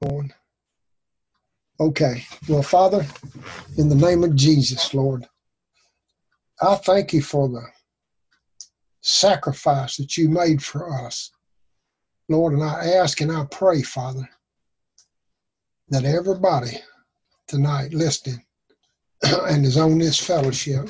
on. Okay. Well, Father, in the name of Jesus, Lord, I thank you for the sacrifice that you made for us, Lord, and I ask and I pray, Father, that everybody tonight listening and is on this fellowship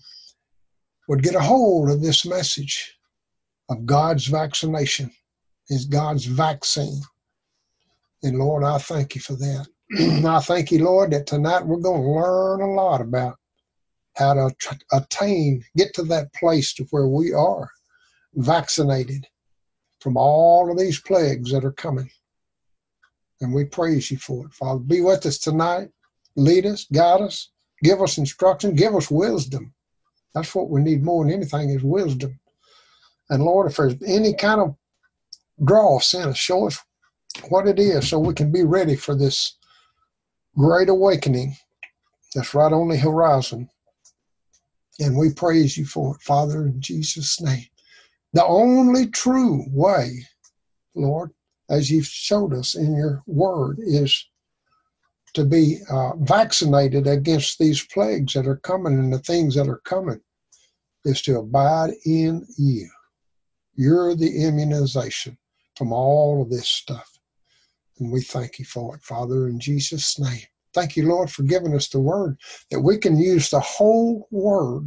would get a hold of this message of God's vaccination, is God's vaccine. And Lord, I thank you for that. I thank you, Lord, that tonight we're going to learn a lot about how to get to that place to where we are vaccinated from all of these plagues that are coming. And we praise you for it, Father. Be with us tonight. Lead us, guide us, give us instruction, give us wisdom. That's what we need more than anything is wisdom. And Lord, if there's any kind of draw, send us, show us what it is so we can be ready for this great awakening that's right on the horizon. And we praise you for it, Father, in Jesus' name. The only true way, Lord, as you've showed us in your word, is to be vaccinated against these plagues that are coming and the things that are coming, is to abide in you. You're the immunization from all of this stuff. And we thank you for it, Father, in Jesus' name. Thank you, Lord, for giving us the word, that we can use the whole word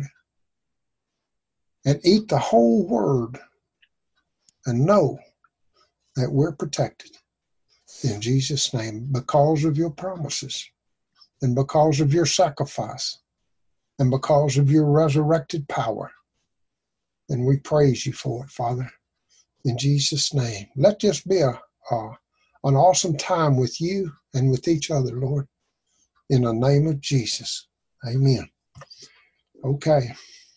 and eat the whole word and know that we're protected in Jesus' name because of your promises and because of your sacrifice and because of your resurrected power. And we praise you for it, Father, in Jesus' name. Let this be an awesome time with you and with each other, Lord, in the name of Jesus. Amen. Okay.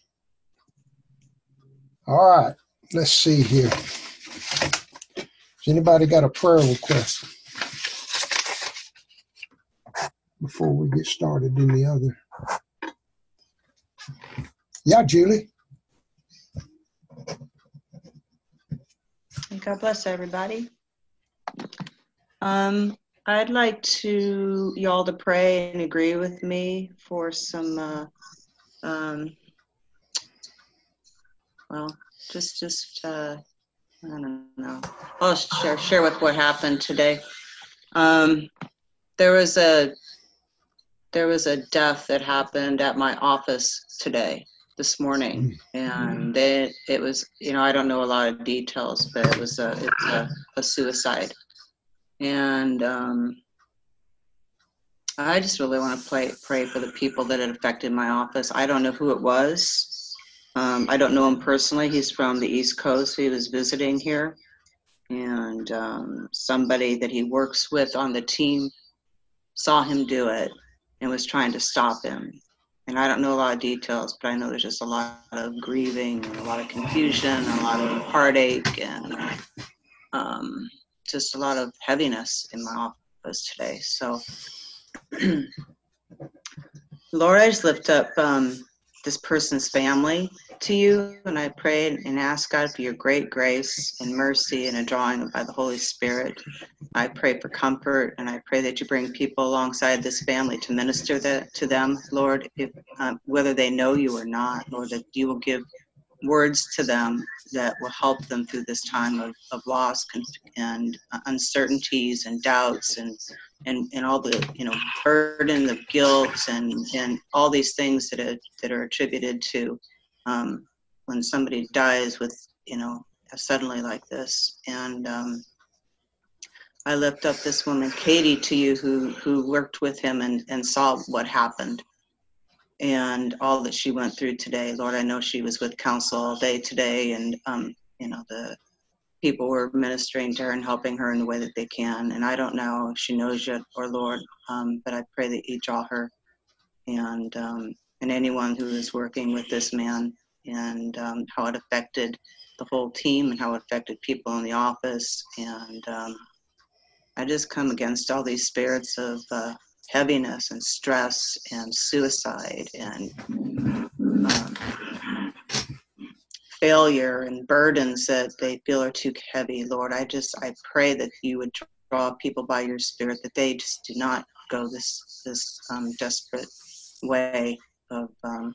All right. Let's see here. Has anybody got a prayer request before we get started in the other? Yeah, Julie. God bless everybody. I'd like y'all to pray and agree with me for some, I don't know. I'll share with what happened today. There was a death that happened at my office this morning, and it was, I don't know a lot of details, but it's a suicide. And I just really want to pray for the people that it affected my office. I don't know who it was. I don't know him personally. He's from the East Coast. He was visiting here. And somebody that he works with on the team saw him do it and was trying to stop him. And I don't know a lot of details, but I know there's just a lot of grieving and a lot of confusion and a lot of heartache and just a lot of heaviness in my office today. So, Lord, I just lift up this person's family to you, and I pray and ask God for your great grace and mercy and a drawing by the Holy Spirit. I pray for comfort, and I pray that you bring people alongside this family to minister to them, Lord, whether they know you or not, Lord, that you will give words to them that will help them through this time of loss and uncertainties and doubts and all the burden of guilt and all these things that are attributed to when somebody dies with suddenly like this. And I lift up this woman Katie to you who worked with him and saw what happened and all that she went through today. Lord, I know she was with counsel all day today, and the people were ministering to her and helping her in the way that they can. And I don't know if she knows yet or Lord, but I pray that you draw her and anyone who is working with this man and how it affected the whole team and how it affected people in the office. And I just come against all these spirits of heaviness and stress and suicide and failure and burdens that they feel are too heavy. Lord, I pray that you would draw people by your Spirit, that they just do not go this desperate way of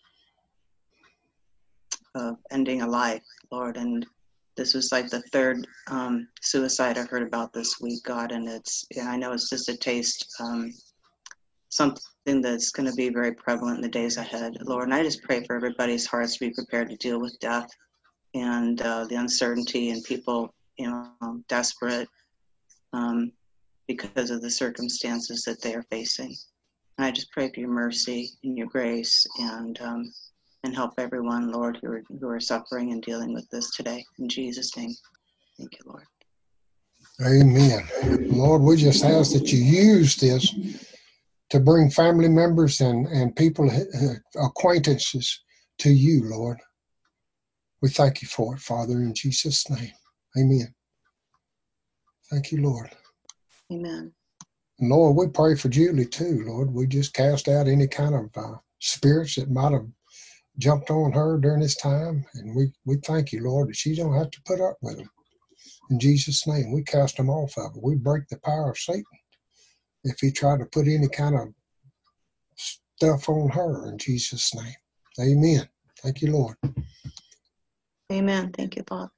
ending a life, Lord. And this was like the third suicide I heard about this week, God, and I know it's just a taste, something that's going to be very prevalent in the days ahead, Lord. And I just pray for everybody's hearts to be prepared to deal with death and the uncertainty, and people, desperate because of the circumstances that they are facing. And I just pray for your mercy and your grace, and help everyone, Lord, who are suffering and dealing with this today. In Jesus' name, thank you, Lord. Amen. Lord, we just ask that you use this to bring family members and people, acquaintances to you, Lord. We thank you for it, Father, in Jesus' name. Amen. Thank you, Lord. Amen. And Lord, we pray for Julie too, Lord. We just cast out any kind of spirits that might have jumped on her during this time. And we thank you, Lord, that she don't have to put up with them. In Jesus' name, we cast them off of her. We break the power of Satan if he tried to put any kind of stuff on her, in Jesus' name. Amen. Thank you, Lord. Amen. Thank you, Father.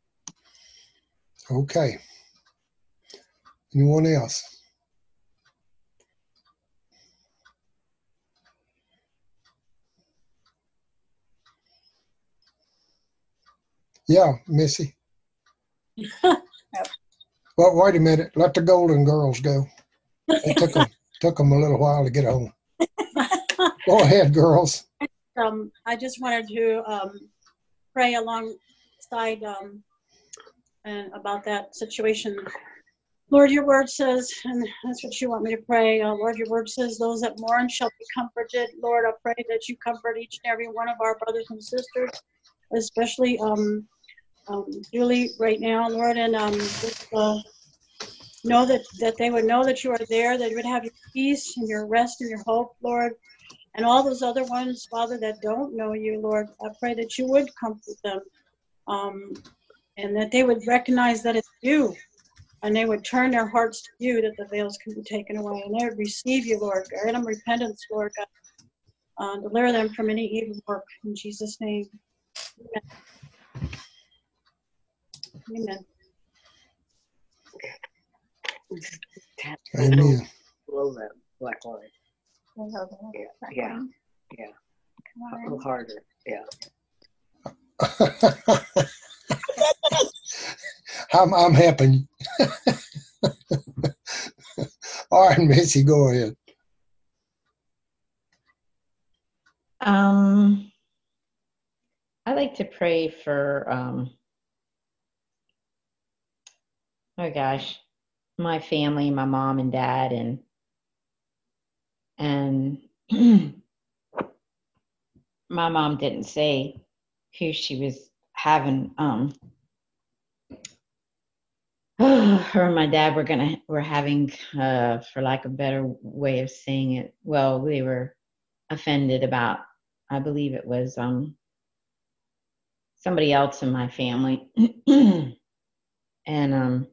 Okay. Anyone else? Yeah, Missy. Well, wait a minute. Let the Golden Girls go. It took them a little while to get home. Go ahead, girls. I just wanted to pray alongside and about that situation. Lord, your word says, and that's what you want me to pray. Lord, your word says, those that mourn shall be comforted. Lord, I pray that you comfort each and every one of our brothers and sisters, especially Julie right now, Lord, and know that they would know that you are there, that you would have your peace and your rest and your hope, Lord. And all those other ones, Father, that don't know you, Lord, I pray that you would comfort them, and that they would recognize that it's you, and they would turn their hearts to you, that the veils can be taken away, and they would receive you, Lord. Grant them repentance, Lord God. Deliver them from any evil work, in Jesus' name. Amen. Amen. Below that black line. Yeah. A little harder. Yeah. I'm helping you. All right, Missy, go ahead. I like to pray for, oh gosh, my family, my mom and dad, and my mom didn't say who she was having. Her and my dad were having, for lack of a better way of saying it, well, they were offended about, I believe it was somebody else in my family. And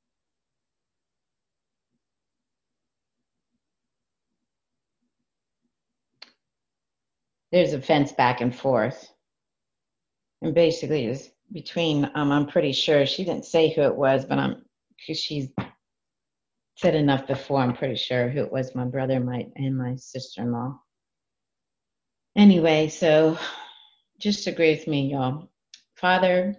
there's a fence back and forth. And basically it's between, I'm pretty sure, she didn't say who it was, but because she's said enough before, I'm pretty sure who it was, my brother and my sister-in-law. Anyway, so just agree with me, y'all. Father,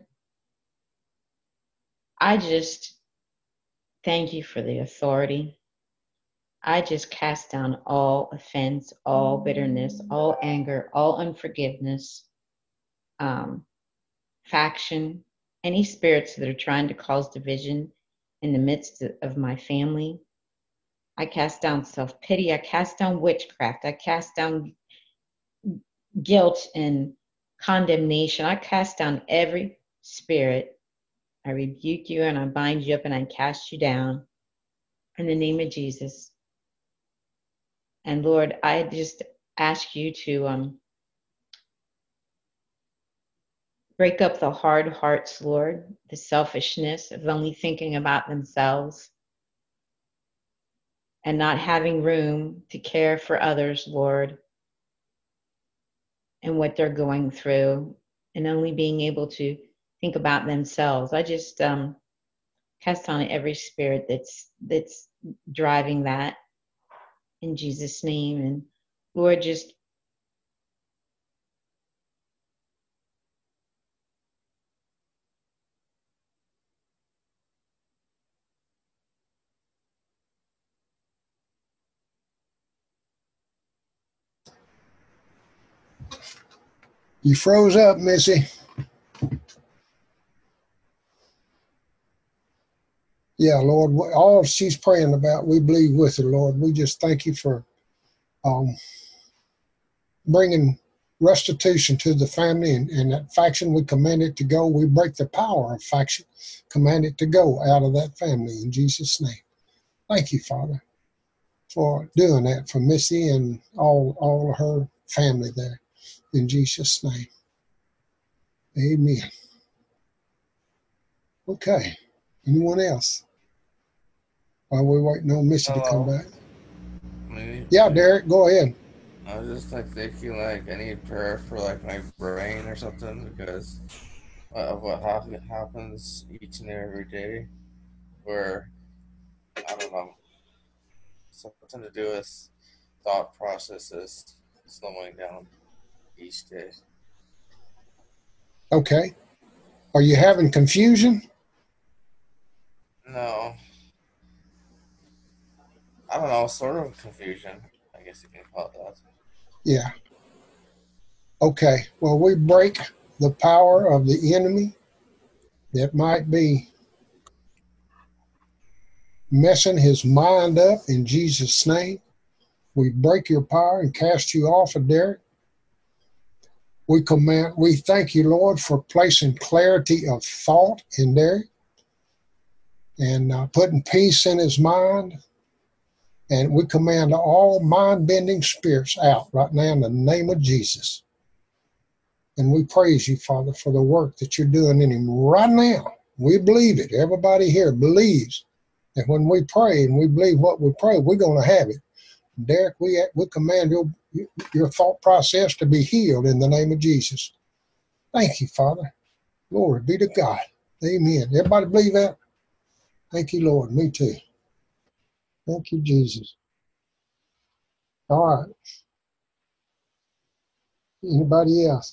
I just thank you for the authority. I just cast down all offense, all bitterness, all anger, all unforgiveness, faction, any spirits that are trying to cause division in the midst of my family. I cast down self-pity. I cast down witchcraft. I cast down guilt and condemnation. I cast down every spirit. I rebuke you and I bind you up and I cast you down in the name of Jesus. And Lord, I just ask you to break up the hard hearts, Lord, the selfishness of only thinking about themselves. and not having room to care for others, Lord, and what they're going through, and only being able to think about themselves. I just cast on every spirit that's driving that in Jesus' name. And Lord, just You froze up, Missy. Yeah, Lord, all she's praying about, we believe with her, Lord. We just thank you for bringing restitution to the family and that faction. We command it to go. We break the power of faction. Command it to go out of that family in Jesus' name. Thank you, Father, for doing that for Missy and all of her family there in Jesus' name. Amen. Okay. Anyone else? While we're waiting on Missy to come back. Yeah, Derek, go ahead. I was just like thinking like I need prayer for like my brain or something because of what happens each and every day, where I don't know, something to do with thought processes slowing down each day. Okay. Are you having confusion? No, I don't know, sort of confusion, I guess you can call it that. Yeah. Okay. Well, we break the power of the enemy that might be messing his mind up in Jesus' name. We break your power and cast you off of Derek. We thank you, Lord, for placing clarity of thought in Derek and putting peace in his mind. And we command all mind-bending spirits out right now in the name of Jesus. And we praise you, Father, for the work that you're doing in him right now. We believe it. Everybody here believes that when we pray and we believe what we pray, we're going to have it. Derek, we command your thought process to be healed in the name of Jesus. Thank you, Father. Glory be to God. Amen. Everybody believe that? Thank you, Lord. Me too. Thank you, Jesus. All right. Anybody else?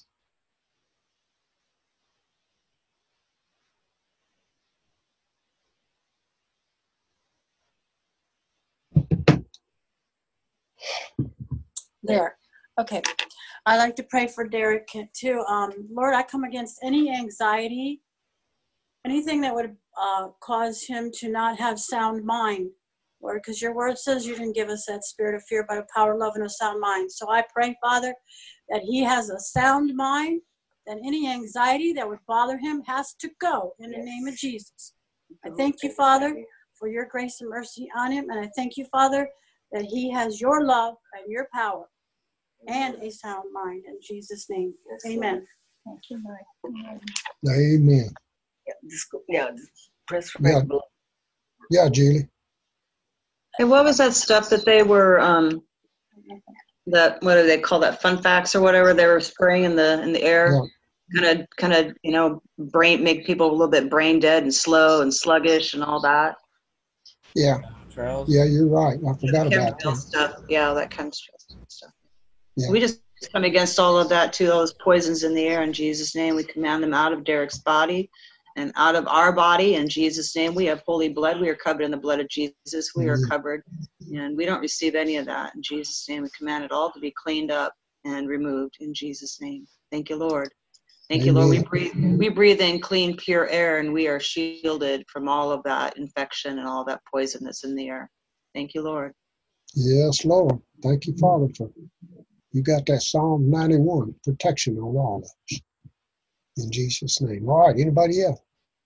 There. Okay. I like to pray for Derek too. Lord, I come against any anxiety, anything that would cause him to not have sound mind, Lord, because your word says you didn't give us that spirit of fear, but a power, love, and a sound mind. So I pray, Father, that he has a sound mind, that any anxiety that would bother him has to go in the name of Jesus. I thank you, Father, for your grace and mercy on him, and I thank you, Father, that he has your love and your power and a sound mind in Jesus' name. Amen. Thank you, Lord. Amen. Yeah, press Yeah. Yeah, Julie. And what was that stuff that they were what do they call that, fun facts or whatever they were spraying in the air? Yeah. Kind of make people a little bit brain dead and slow and sluggish and all that. Yeah. Trials? Yeah, you're right. I forgot about Chemical that. stuff. Yeah, that kind of stuff. Yeah. We just come against all of that too, all those poisons in the air in Jesus' name. We command them out of Derek's body and out of our body in Jesus' name. We have holy blood. We are covered in the blood of Jesus. We are covered, and we don't receive any of that in Jesus' name. We command it all to be cleaned up and removed in Jesus' name. Thank you, Lord. Thank you, Lord. We breathe in clean, pure air, and we are shielded from all of that infection and all that poison that's in the air. Thank you, Lord. Yes, Lord. Thank you, Father, for you got that Psalm 91 protection on all of us. In Jesus' name. All right. Anybody else?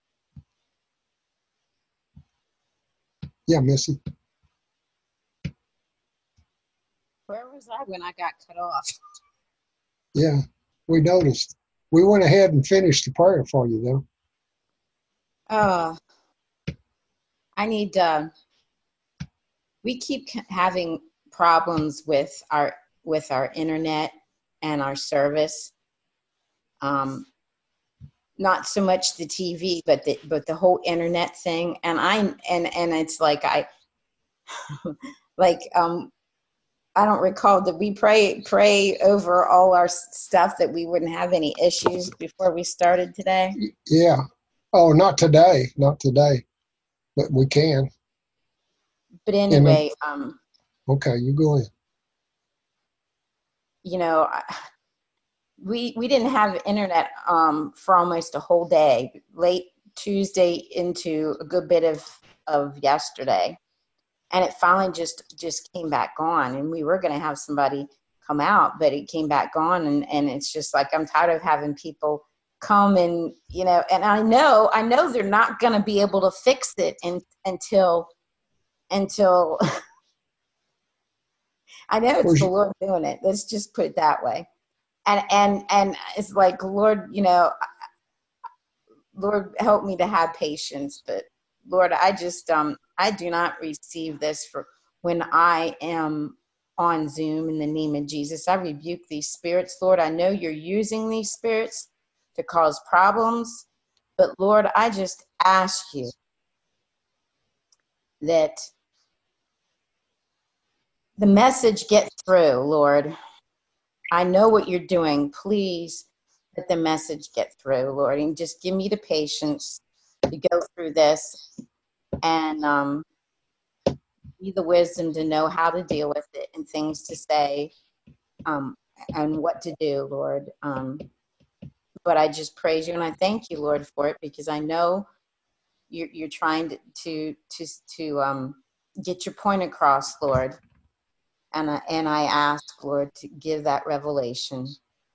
Yeah, Missy. Where was I when I got cut off? Yeah, we noticed. We went ahead and finished the prayer for you, though. I need we keep having problems with our internet and our service. Not so much the TV, but the whole internet thing. And it's like I don't recall, did we pray over all our stuff that we wouldn't have any issues before we started today? Yeah. Oh, not today, but we can. But anyway, Okay, you go in. you know, we didn't have internet for almost a whole day, late Tuesday into a good bit of yesterday. And it finally just came back on, and we were going to have somebody come out, but it came back on, and it's just like, I'm tired of having people come and, you know, and I know they're not going to be able to fix it until I know it's the Lord doing it. Let's just put it that way. And it's like, Lord, you know, Lord, help me to have patience, but Lord, I just, I do not receive this for when I am on Zoom in the name of Jesus. I rebuke these spirits, Lord. I know you're using these spirits to cause problems, but Lord, I just ask you that the message get through, Lord. I know what you're doing. Please let the message get through, Lord, and just give me the patience to go through this and be the wisdom to know how to deal with it and things to say and what to do, Lord. But I just praise you and I thank you, Lord, for it, because I know you're trying to get your point across, Lord. And I ask, Lord, to give that revelation.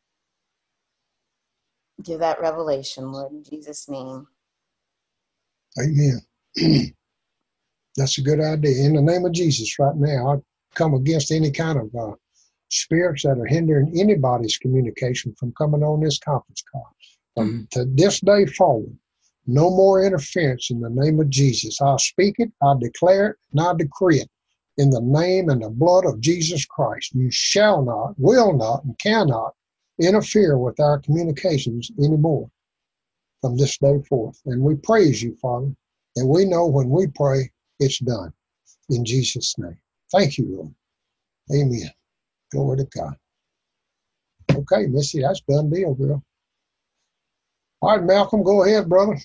Give that revelation, Lord, in Jesus' name. Amen. That's a good idea. In the name of Jesus right now, I come against any kind of spirits that are hindering anybody's communication from coming on this conference call. From to this day forward, no more interference in the name of Jesus. I speak it, I declare it, and I decree it in the name and the blood of Jesus Christ. You shall not, will not, and cannot interfere with our communications anymore from this day forth. And we praise you, Father, and we know when we pray, it's done. In Jesus' name. Thank you, Lord. Amen. Glory to God. Okay, Missy, that's done deal, girl. All right, Malcolm, go ahead, brother.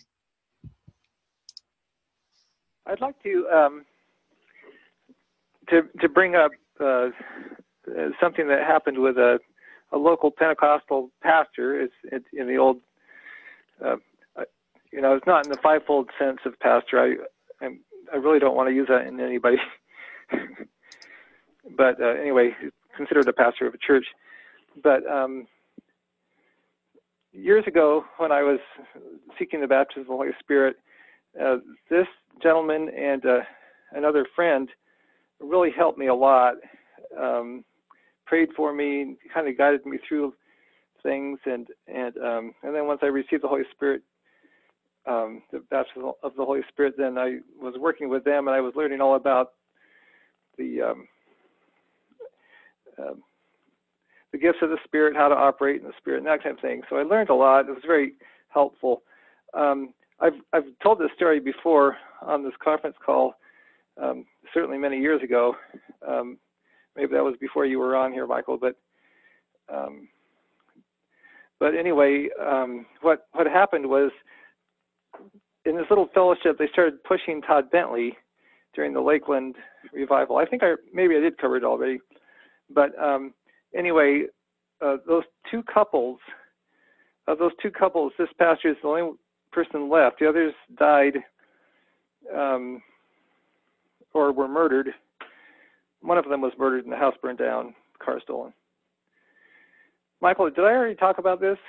I'd like to bring up something that happened with a local Pentecostal pastor. It's in the old, you know, it's not in the fivefold sense of pastor. I really don't want to use that in anybody. But anyway, considered a pastor of a church. But years ago, when I was seeking the baptism of the Holy Spirit, this gentleman and another friend really helped me a lot. Prayed for me, kind of guided me through things, and then once I received the Holy Spirit, the baptism of the Holy Spirit, then I was working with them, and I was learning all about the gifts of the Spirit, how to operate in the Spirit, and that kind of thing. So I learned a lot. It was very helpful. I've told this story before on this conference call, certainly many years ago. Maybe that was before you were on here, Michael. But anyway, what happened was, in this little fellowship, they started pushing Todd Bentley during the Lakeland revival. I think maybe I did cover it already. But anyway, those two couples, this pastor is the only person left. The others died or were murdered. One of them was murdered and the house burned down, car stolen. Michael, did I already talk about this?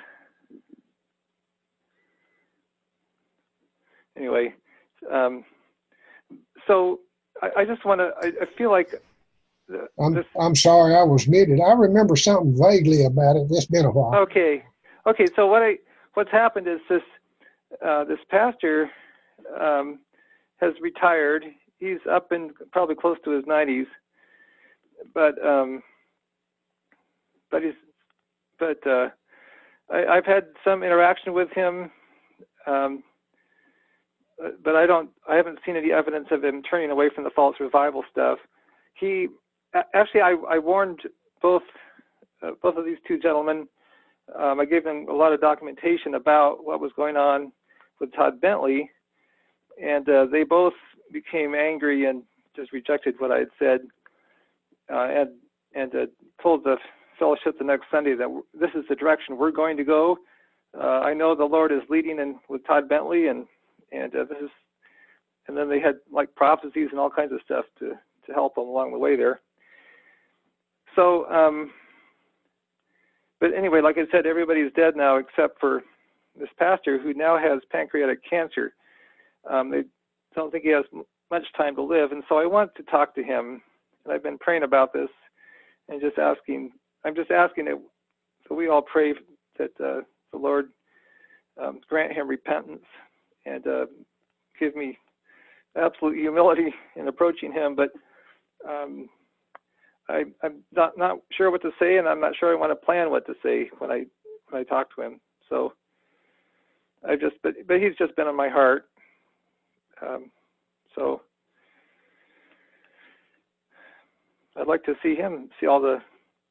Anyway, so I just want to, I feel like I'm sorry, I was muted. I remember something vaguely about it. It's been a while. Okay. So what's happened is this pastor has retired. he's up in probably close to his 90s, but I've had some interaction with him, but I haven't seen any evidence of him turning away from the false revival stuff. He actually, I warned both of these two gentlemen. I gave them a lot of documentation about what was going on with Todd Bentley, and they both became angry and just rejected what I had said, and told the fellowship the next Sunday that this is the direction we're going to go. I know the Lord is leading in with Todd Bentley, and this is, and then they had like prophecies and all kinds of stuff to help them along the way there. So, but anyway, like I said, everybody's dead now except for this pastor who now has pancreatic cancer. They don't think he has much time to live, and so I want to talk to him, and I've been praying about this and just asking. I'm just asking that so we all pray that the Lord grant him repentance and give me absolute humility in approaching him. But I'm not sure what to say, and I'm not sure I want to plan what to say when I talk to him. So but he's just been on my heart. So I'd like to see him see all the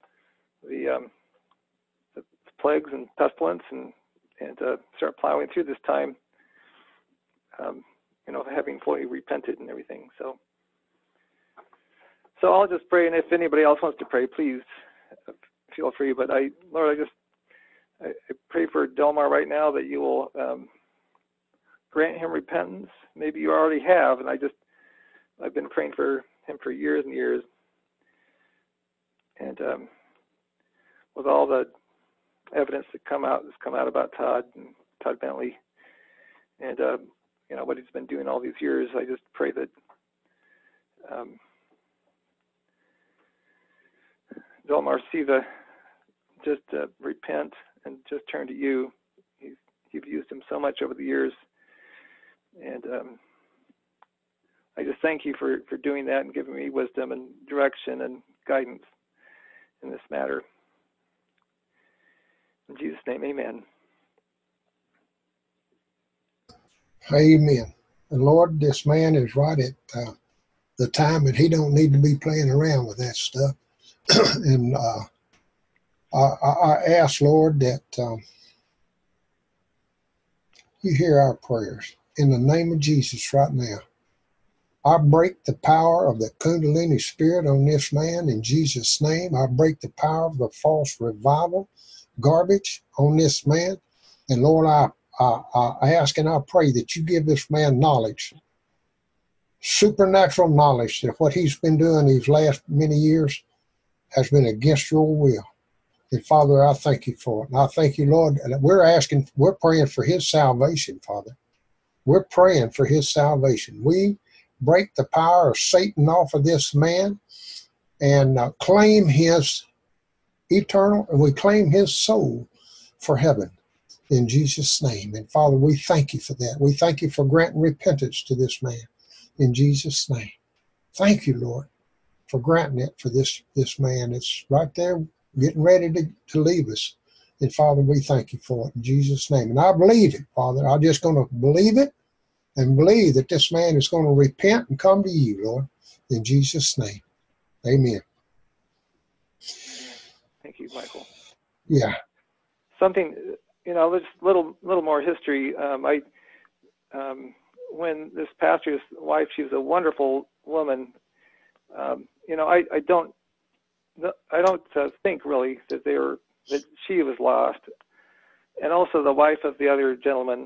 plagues and pestilence and start plowing through this time, having fully repented and everything. So I'll just pray, and if anybody else wants to pray, please feel free. But Lord, I pray for Delmar right now that you will grant him repentance. Maybe you already have, and I've been praying for him for years and years. And with all the evidence that's come out about Todd Bentley, and what he's been doing all these years, I just pray that Delmar Siva just repent and just turn to you. You've used him so much over the years, and I just thank you for doing that and giving me wisdom and direction and guidance in this matter. In Jesus' name, amen. Amen. And Lord, this man is right at the time that he don't need to be playing around with that stuff. And I ask, Lord, that you hear our prayers. In the name of Jesus right now, I break the power of the Kundalini spirit on this man in Jesus' name. I break the power of the false revival garbage on this man. And Lord, I ask and I pray that you give this man knowledge, supernatural knowledge, that what he's been doing these last many years has been against your will. And Father, I thank you for it. And I thank you, Lord, and we're praying for his salvation, Father. We're praying for his salvation. We break the power of Satan off of this man and claim his eternal, and we claim his soul for heaven in Jesus' name. And Father, we thank you for that. We thank you for granting repentance to this man in Jesus' name. Thank you, Lord, for granting it for this man. It's right there getting ready to leave us. And Father, we thank you for it in Jesus' name. And I believe it, Father. I'm just going to believe it and believe that this man is going to repent and come to you, Lord, in Jesus' name. Amen. Thank you, Michael. Yeah. Something, there's little more history. When this pastor's wife, she was a wonderful woman. I don't think really that she was lost, and also the wife of the other gentleman.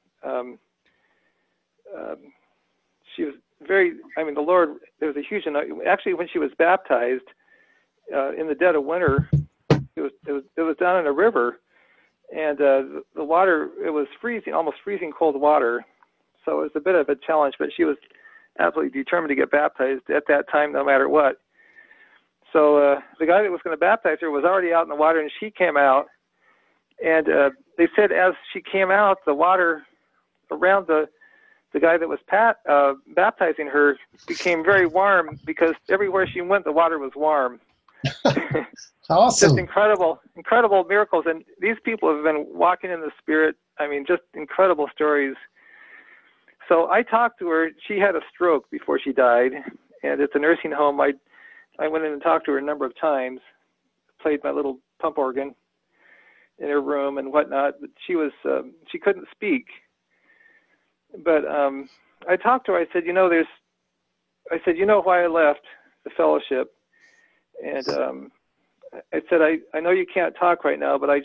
She was the Lord. There was a huge. Actually, when she was baptized in the dead of winter, it was down in a river, and the water, it was freezing, almost freezing cold water. So it was a bit of a challenge, but she was absolutely determined to get baptized at that time, no matter what. So the guy that was going to baptize her was already out in the water, and she came out. And they said as she came out, the water around the the guy that was baptizing her became very warm because everywhere she went, the water was warm. Awesome. Just incredible miracles. And these people have been walking in the Spirit. I mean, just incredible stories. So I talked to her. She had a stroke before she died, and it's a nursing home. I went in and talked to her a number of times, played my little pump organ in her room and whatnot, but she couldn't speak. But I talked to her. I said, you know why I left the fellowship? And I said, I know you can't talk right now, but I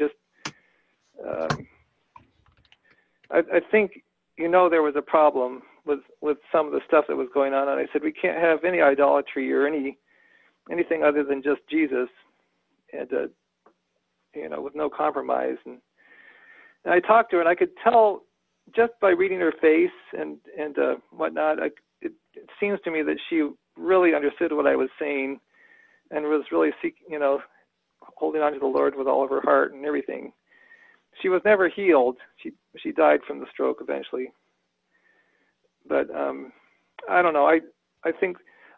think there was a problem with some of the stuff that was going on. And I said, we can't have any idolatry or anything other than just Jesus, and with no compromise. And I talked to her, and I could tell just by reading her face and whatnot, it seems to me that she really understood what I was saying and was really holding on to the Lord with all of her heart and everything. She was never healed. She died from the stroke eventually. But I don't know. I think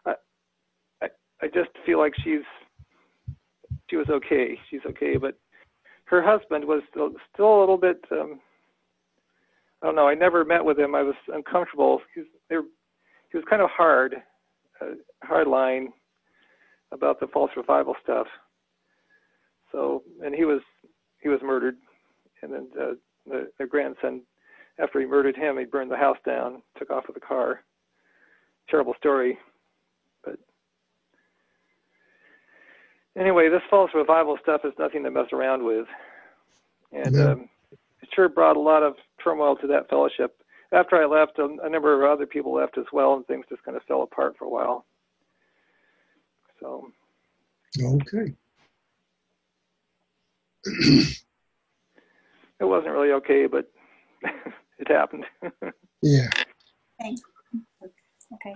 I just feel like she was okay. She's okay. But her husband was still a little bit. I don't know. I never met with him. I was uncomfortable. He was kind of hard line about the false revival stuff. So, and he was murdered, and then their grandson, after he murdered him, he burned the house down, took off with a car. Terrible story. But anyway, this false revival stuff is nothing to mess around with. And it sure brought a lot of turmoil to that fellowship. After I left, a number of other people left as well, and things just kind of fell apart for a while. So. Okay. It wasn't really okay, but it happened. Yeah. Okay.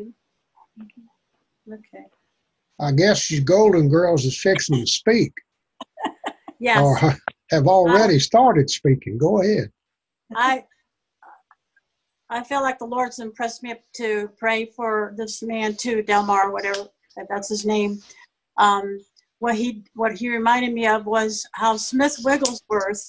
Okay. I guess you Golden Girls is fixing to speak. Yes. Or have already started speaking. Go ahead. I feel like the Lord's impressed me to pray for this man too, Delmar, whatever that's his name. What he reminded me of was how Smith Wigglesworth,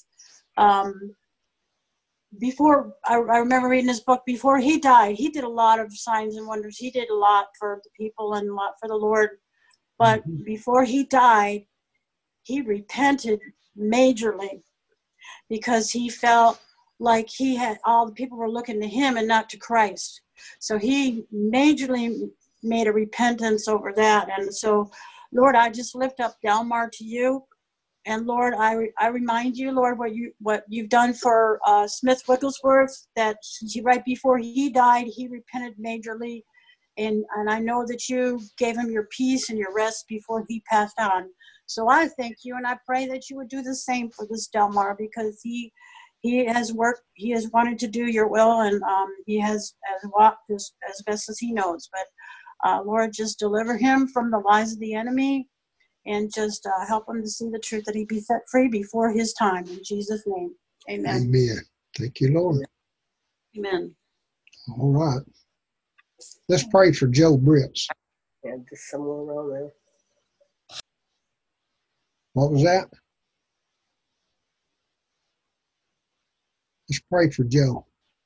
before I remember reading his book, before he died, he did a lot of signs and wonders. He did a lot for the people and a lot for the Lord. But before he died, he repented majorly because he felt like all the people were looking to him and not to Christ. So he majorly made a repentance over that. And so, Lord, I just lift up Delmar to you. And Lord, I remind you, Lord, what you've done for Smith Wigglesworth, that right before he died, he repented majorly. And I know that you gave him your peace and your rest before he passed on. So I thank you, and I pray that you would do the same for this Delmar, because he has worked, he has wanted to do your will, and he has walked as best as he knows. But Lord, just deliver him from the lies of the enemy, and just help him to see the truth, that he be set free before his time. In Jesus' name, amen. Amen. Thank you, Lord. Amen. All right. Let's pray for Joe Britz. Yeah, there's someone around there. What was that? Let's pray for Joe.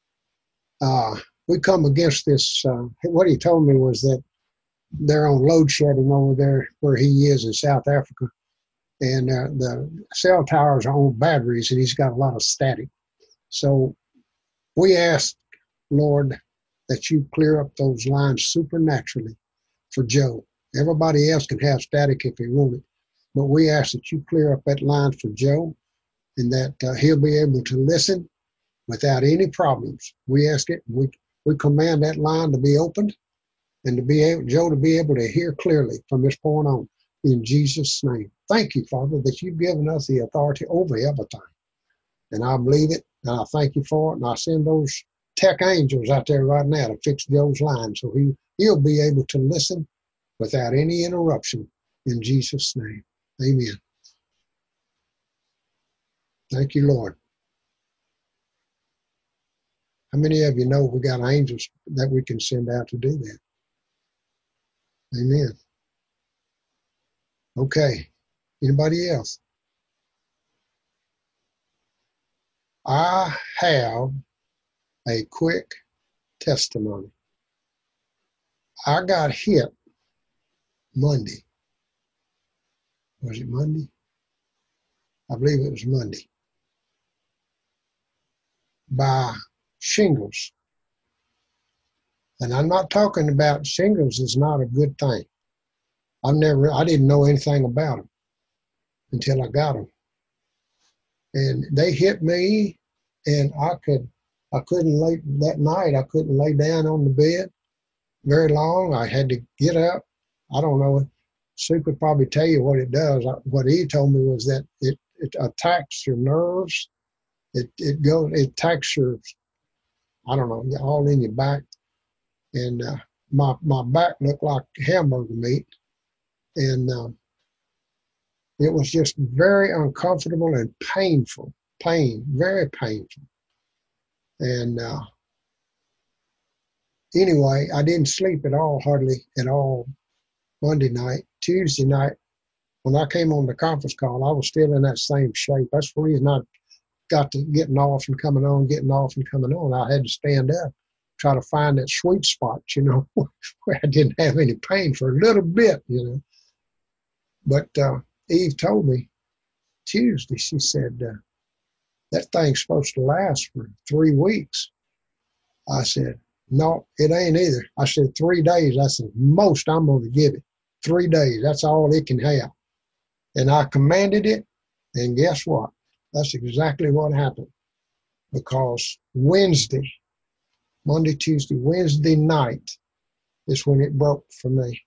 We come against this. What he told me was that they're on load shedding over there where he is in South Africa. And the cell towers are on batteries, and he's got a lot of static. So we ask, Lord, that you clear up those lines supernaturally for Joe. Everybody else can have static if they want it, but we ask that you clear up that line for Joe, and that he'll be able to listen without any problems. We ask it. We command that line to be opened, and to be able, Joe, to be able to hear clearly from this point on. In Jesus' name. Thank you, Father, that you've given us the authority over everything. And I believe it, and I thank you for it. And I send those tech angels out there right now to fix Joe's line, so he'll be able to listen without any interruption. In Jesus' name. Amen. Thank you, Lord. How many of you know we got angels that we can send out to do that? Amen. Okay. Anybody else? I have a quick testimony. I got hit Monday. Was it Monday? I believe it was Monday. By shingles. And I'm not talking about shingles is not a good thing. I didn't know anything about them until I got them. And they hit me, and I couldn't lay that night. I couldn't lay down on the bed very long. I had to get up. I don't know. Sue could probably tell you what it does. What he told me was that it attacks your nerves. It attacks your, I don't know, all in your back. And my back looked like hamburger meat. And it was just very uncomfortable and painful. Very painful. And anyway, I didn't sleep at all, hardly at all, Monday night. Tuesday night, when I came on the conference call, I was still in that same shape. That's the reason I got to getting off and coming on. I had to stand up, try to find that sweet spot, where I didn't have any pain for a little bit, But Eve told me Tuesday, she said, that thing's supposed to last for 3 weeks. I said, no, it ain't either. I said, 3 days. I said, most I'm going to give it. 3 days. That's all it can have. And I commanded it. And guess what? That's exactly what happened. Because Monday, Tuesday, Wednesday night is when it broke for me.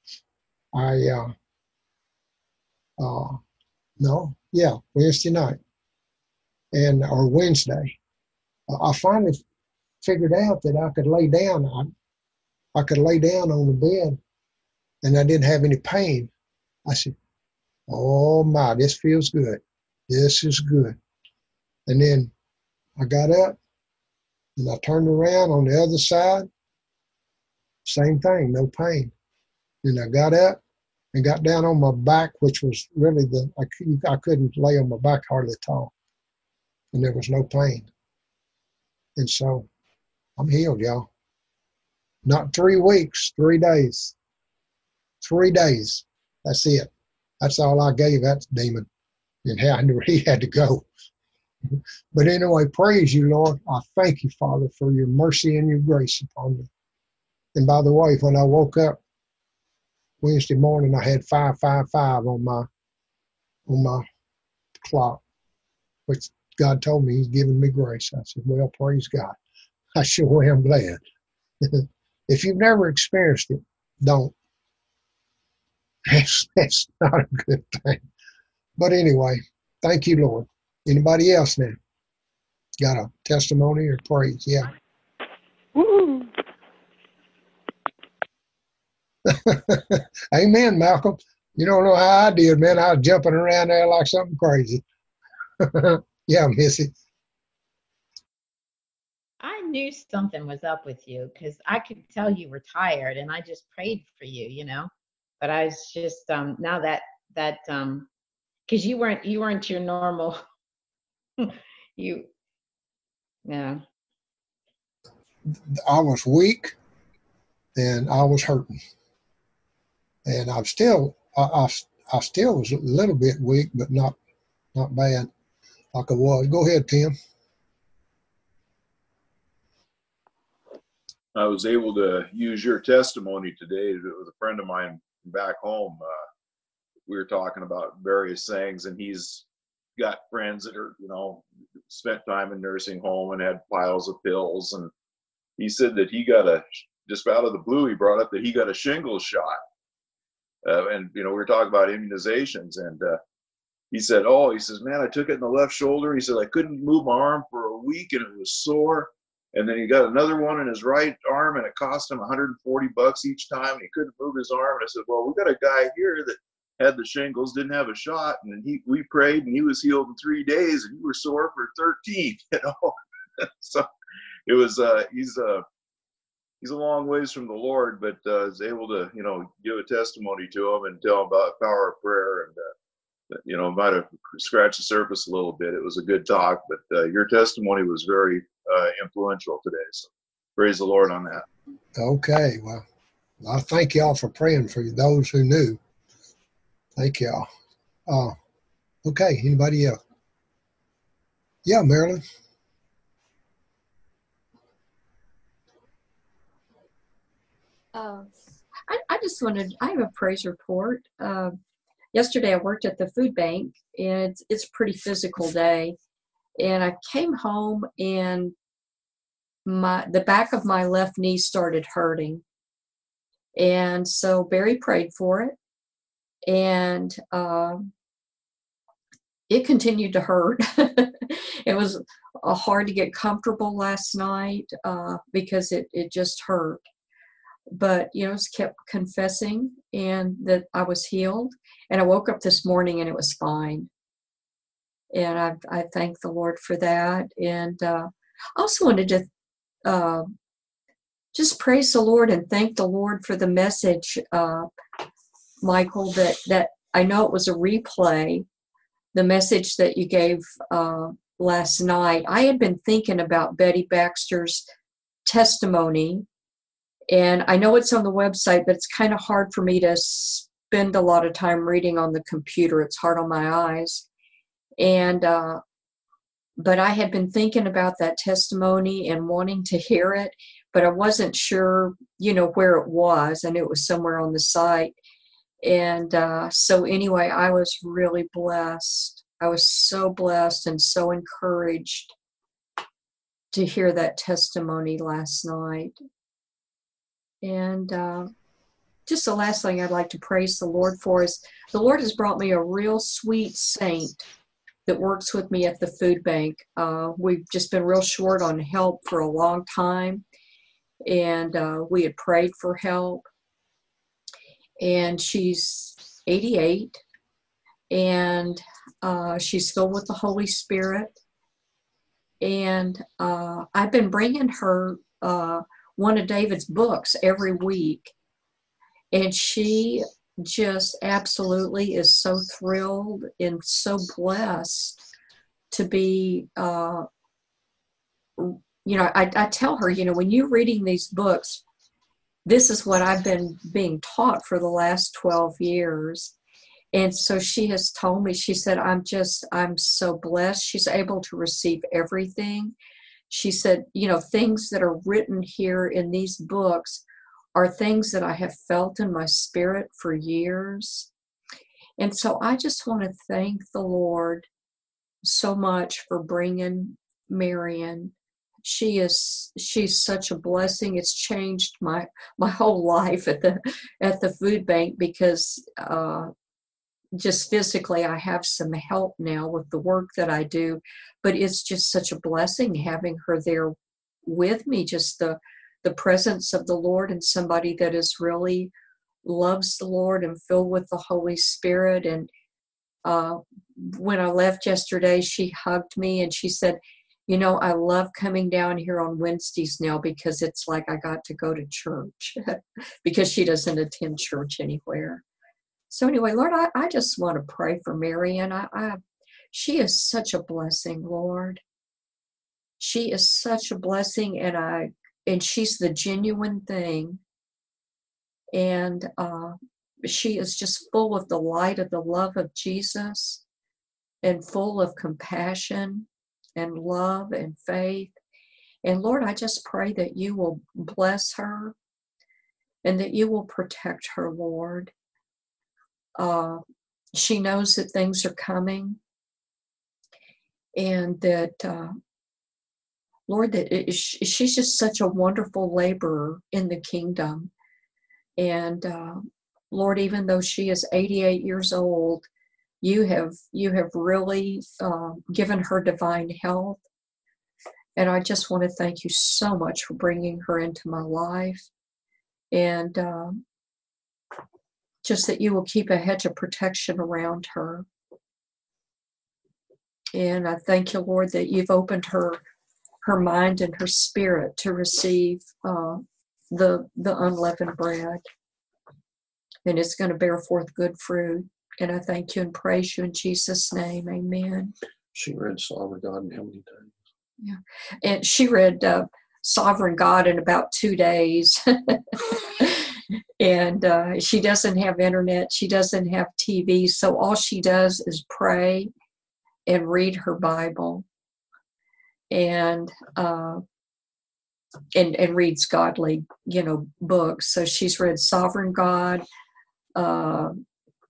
Wednesday night. Or Wednesday. I finally figured out that I could lay down. I could lay down on the bed and I didn't have any pain. I said, oh my, this feels good. This is good. And then I got up and I turned around on the other side. Same thing, no pain. Then I got up and got down on my back, which was really I couldn't lay on my back hardly at all. And there was no pain. And so I'm healed, y'all. Not 3 weeks, 3 days. 3 days. That's it. That's all I gave that demon. And he had to go. But anyway, praise you, Lord. I thank you, Father, for your mercy and your grace upon me. And by the way, when I woke up Wednesday morning, I had 555 on my clock, which God told me he's giving me grace. I said, well, praise God. I sure am glad. If you've never experienced it, don't. That's not a good thing. But anyway, thank you, Lord. Anybody else now? Got a testimony or praise? Yeah. Woo! Amen, Malcolm. You don't know how I did, man. I was jumping around there like something crazy. Yeah, Missy. I knew something was up with you because I could tell you were tired, and I just prayed for you, But I was just now that because you weren't your normal. Yeah. I was weak and I was hurting, and I still was a little bit weak, but not bad like I was. Go ahead, Tim. I was able to use your testimony today with a friend of mine back home. We were talking about various things, and he's got friends that are, spent time in nursing home and had piles of pills. And he said that he got just out of the blue, he brought up that he got a shingles shot. And, we were talking about immunizations, and he said, man, I took it in the left shoulder. He said, I couldn't move my arm for a week and it was sore. And then he got another one in his right arm and it cost him $140 each time. And he couldn't move his arm. And I said, well, we got a guy here that had the shingles, didn't have a shot. And we prayed and he was healed in 3 days and you were sore for 13, So it was he's a long ways from the Lord, but is able to, give a testimony to him and tell him about the power of prayer, and might have scratched the surface a little bit. It was a good talk, but your testimony was very influential today. So praise the Lord on that. Okay, well, I thank y'all for praying for those who knew. Thank y'all. Okay, anybody else? Yeah, Marilyn. I just wanted, I have a praise report. Yesterday I worked at the food bank, and it's a pretty physical day. And I came home and the back of my left knee started hurting. And so Barry prayed for it, and it continued to hurt. It was hard to get comfortable last night because it just hurt. But, just kept confessing and that I was healed. And I woke up this morning and it was fine. And I thank the Lord for that. And I also wanted to just praise the Lord and thank the Lord for the message, Michael, that I know it was a replay, the message that you gave last night. I had been thinking about Betty Baxter's testimony, and I know it's on the website, but it's kind of hard for me to spend a lot of time reading on the computer. It's hard on my eyes. And but I had been thinking about that testimony and wanting to hear it, but I wasn't sure, where it was. I knew it was somewhere on the site. And so anyway, I was really blessed. I was so blessed and so encouraged to hear that testimony last night. And just the last thing I'd like to praise the Lord for is the Lord has brought me a real sweet saint that works with me at the food bank. We've just been real short on help for a long time, and we had prayed for help. And she's 88, and she's filled with the Holy Spirit. And I've been bringing her one of David's books every week, and she just absolutely is so thrilled and so blessed to be I tell her, when you're reading these books, this is what I've been being taught for the last 12 years. And so she has told me, she said, I'm so blessed. She's able to receive everything. She said, things that are written here in these books are things that I have felt in my spirit for years. And so I just want to thank the Lord so much for bringing Marion. She's such a blessing. It's changed my whole life at the food bank, because just physically I have some help now with the work that I do, but it's just such a blessing having her there with me, just the presence of the Lord, and somebody that is really loves the Lord and filled with the Holy Spirit. And when I left yesterday, she hugged me and she said, I love coming down here on Wednesdays now, because it's like I got to go to church because she doesn't attend church anywhere. So anyway, Lord, I just want to pray for Marion. She is such a blessing, Lord. She is such a blessing, and she's the genuine thing. And she is just full of the light of the love of Jesus, and full of compassion and love and faith. And Lord, I just pray that you will bless her and that you will protect her, Lord. She knows that things are coming, and that, Lord, that she's just such a wonderful laborer in the kingdom. And Lord, even though she is 88 years old, you have really given her divine health. And I just want to thank you so much for bringing her into my life. And just that you will keep a hedge of protection around her. And I thank you, Lord, that you've opened her her mind and her spirit to receive the unleavened bread. And it's going to bear forth good fruit. And I thank you and praise you in Jesus' name. Amen. She read Sovereign God in how many times? Yeah. And she read Sovereign God in about 2 days. And she doesn't have internet. She doesn't have TV. So all she does is pray and read her Bible and reads godly, books. So she's read Sovereign God, and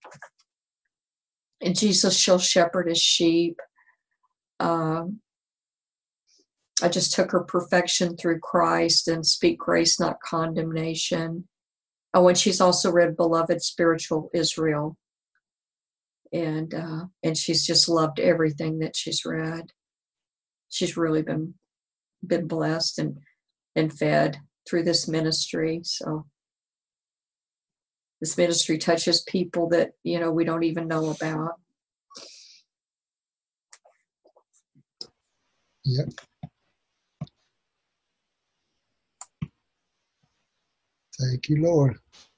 Jesus shall shepherd his sheep. I just took her Perfection Through Christ and Speak Grace, Not Condemnation. Oh, and she's also read Beloved Spiritual Israel. And she's just loved everything that she's read. She's really been blessed and fed through this ministry. So this ministry touches people that, we don't even know about. Yep. Thank you, Lord.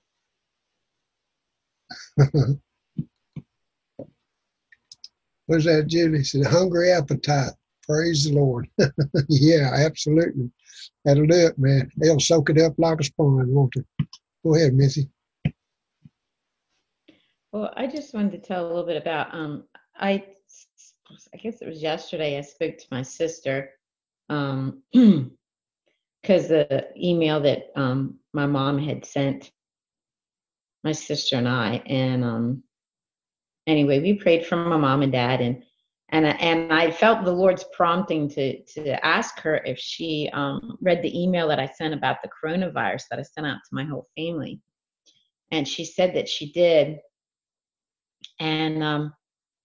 What's that, Julie? Said hungry appetite. Praise the Lord. Yeah, absolutely. That'll do it, man. They'll soak it up like a sponge, won't it? Go ahead, Missy. Well, I just wanted to tell a little bit about, I guess it was yesterday I spoke to my sister, because the email that my mom had sent my sister and I, and anyway, we prayed for my mom and dad, and I felt the Lord's prompting to ask her if she read the email that I sent about the coronavirus that I sent out to my whole family, and she said that she did, and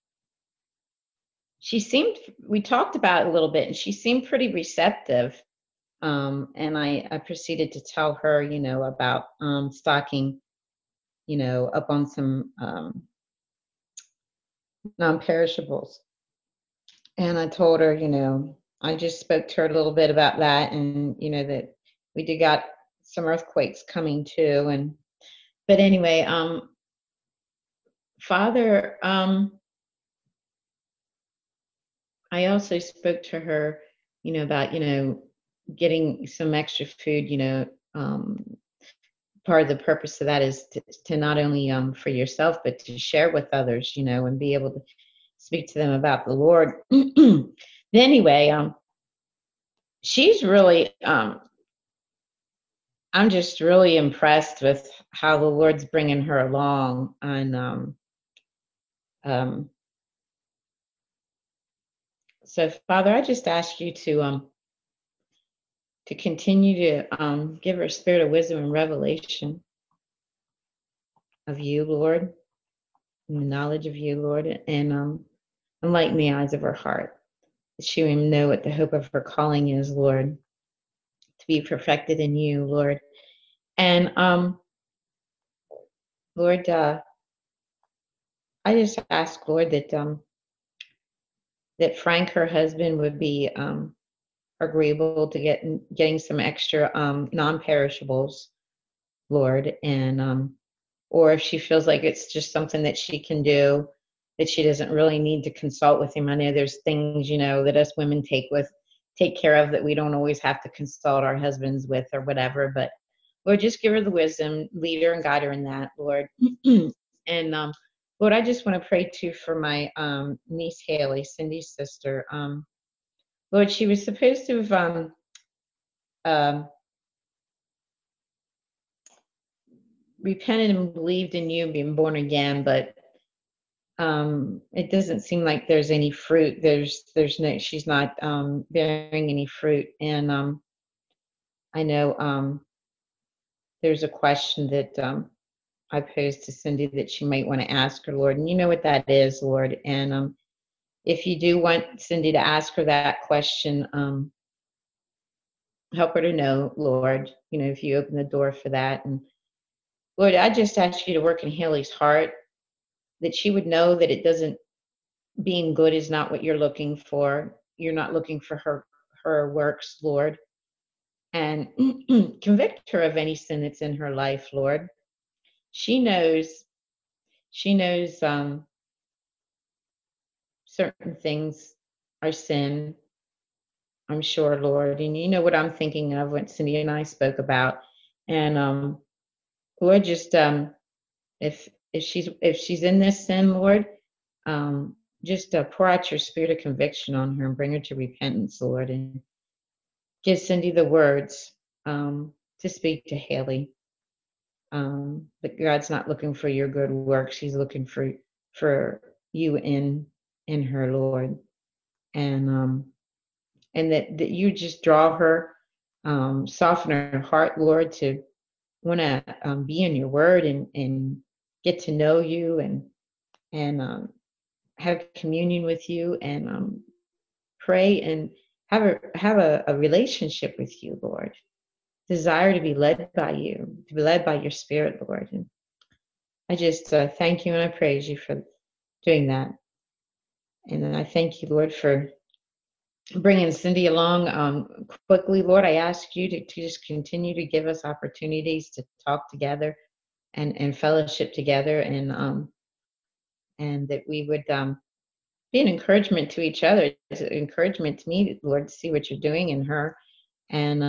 we talked about it a little bit, and she seemed pretty receptive. And I proceeded to tell her, about stocking, up on some non-perishables. And I told her, I just spoke to her a little bit about that, and that we did got some earthquakes coming too. But anyway, Father, I also spoke to her, about, getting some extra food, part of the purpose of that is to not only for yourself, but to share with others, and be able to speak to them about the Lord. Anyway, she's really, I'm just really impressed with how the Lord's bringing her along. And so, Father, I just ask you to continue to give her a spirit of wisdom and revelation of you, Lord, and the knowledge of you, Lord, and enlighten the eyes of her heart, that she may know what the hope of her calling is, Lord, to be perfected in you, Lord. And Lord, I just ask, Lord, that Frank, her husband, would be agreeable to getting some extra non-perishables, Lord, and or if she feels like it's just something that she can do, that she doesn't really need to consult with him. I know there's things, that us women take care of that we don't always have to consult our husbands with or whatever, but Lord, just give her the wisdom, lead her and guide her in that, Lord. And Lord, I just want to pray too for my niece Haley, Cindy's sister. Lord, she was supposed to have repented and believed in you, being born again, but it doesn't seem like there's any fruit. She's not bearing any fruit. And I know there's a question that I posed to Cindy that she might want to ask her, Lord, and you know what that is, Lord. And if you do want Cindy to ask her that question, help her to know, Lord, if you open the door for that. And Lord, I just ask you to work in Haley's heart, that she would know that being good is not what you're looking for. You're not looking for her works, Lord, and convict her of any sin that's in her life, Lord. She knows certain things are sin, I'm sure, Lord. And you know what I'm thinking of, what Cindy and I spoke about. And Lord, just if she's in this sin, Lord, just pour out your spirit of conviction on her and bring her to repentance, Lord, and give Cindy the words to speak to Haley. But God's not looking for your good works; He's looking for you in her, Lord, and that you just draw her, soften her heart, Lord, to want to be in your Word and get to know you and have communion with you and pray and have a relationship with you, Lord. Desire to be led by you, to be led by your Spirit, Lord. And I just thank you and I praise you for doing that. And then I thank you, Lord, for bringing Cindy along quickly. Lord, I ask you to just continue to give us opportunities to talk together and fellowship together, and that we would be an encouragement to each other. It's an encouragement to me, Lord, to see what you're doing in her, and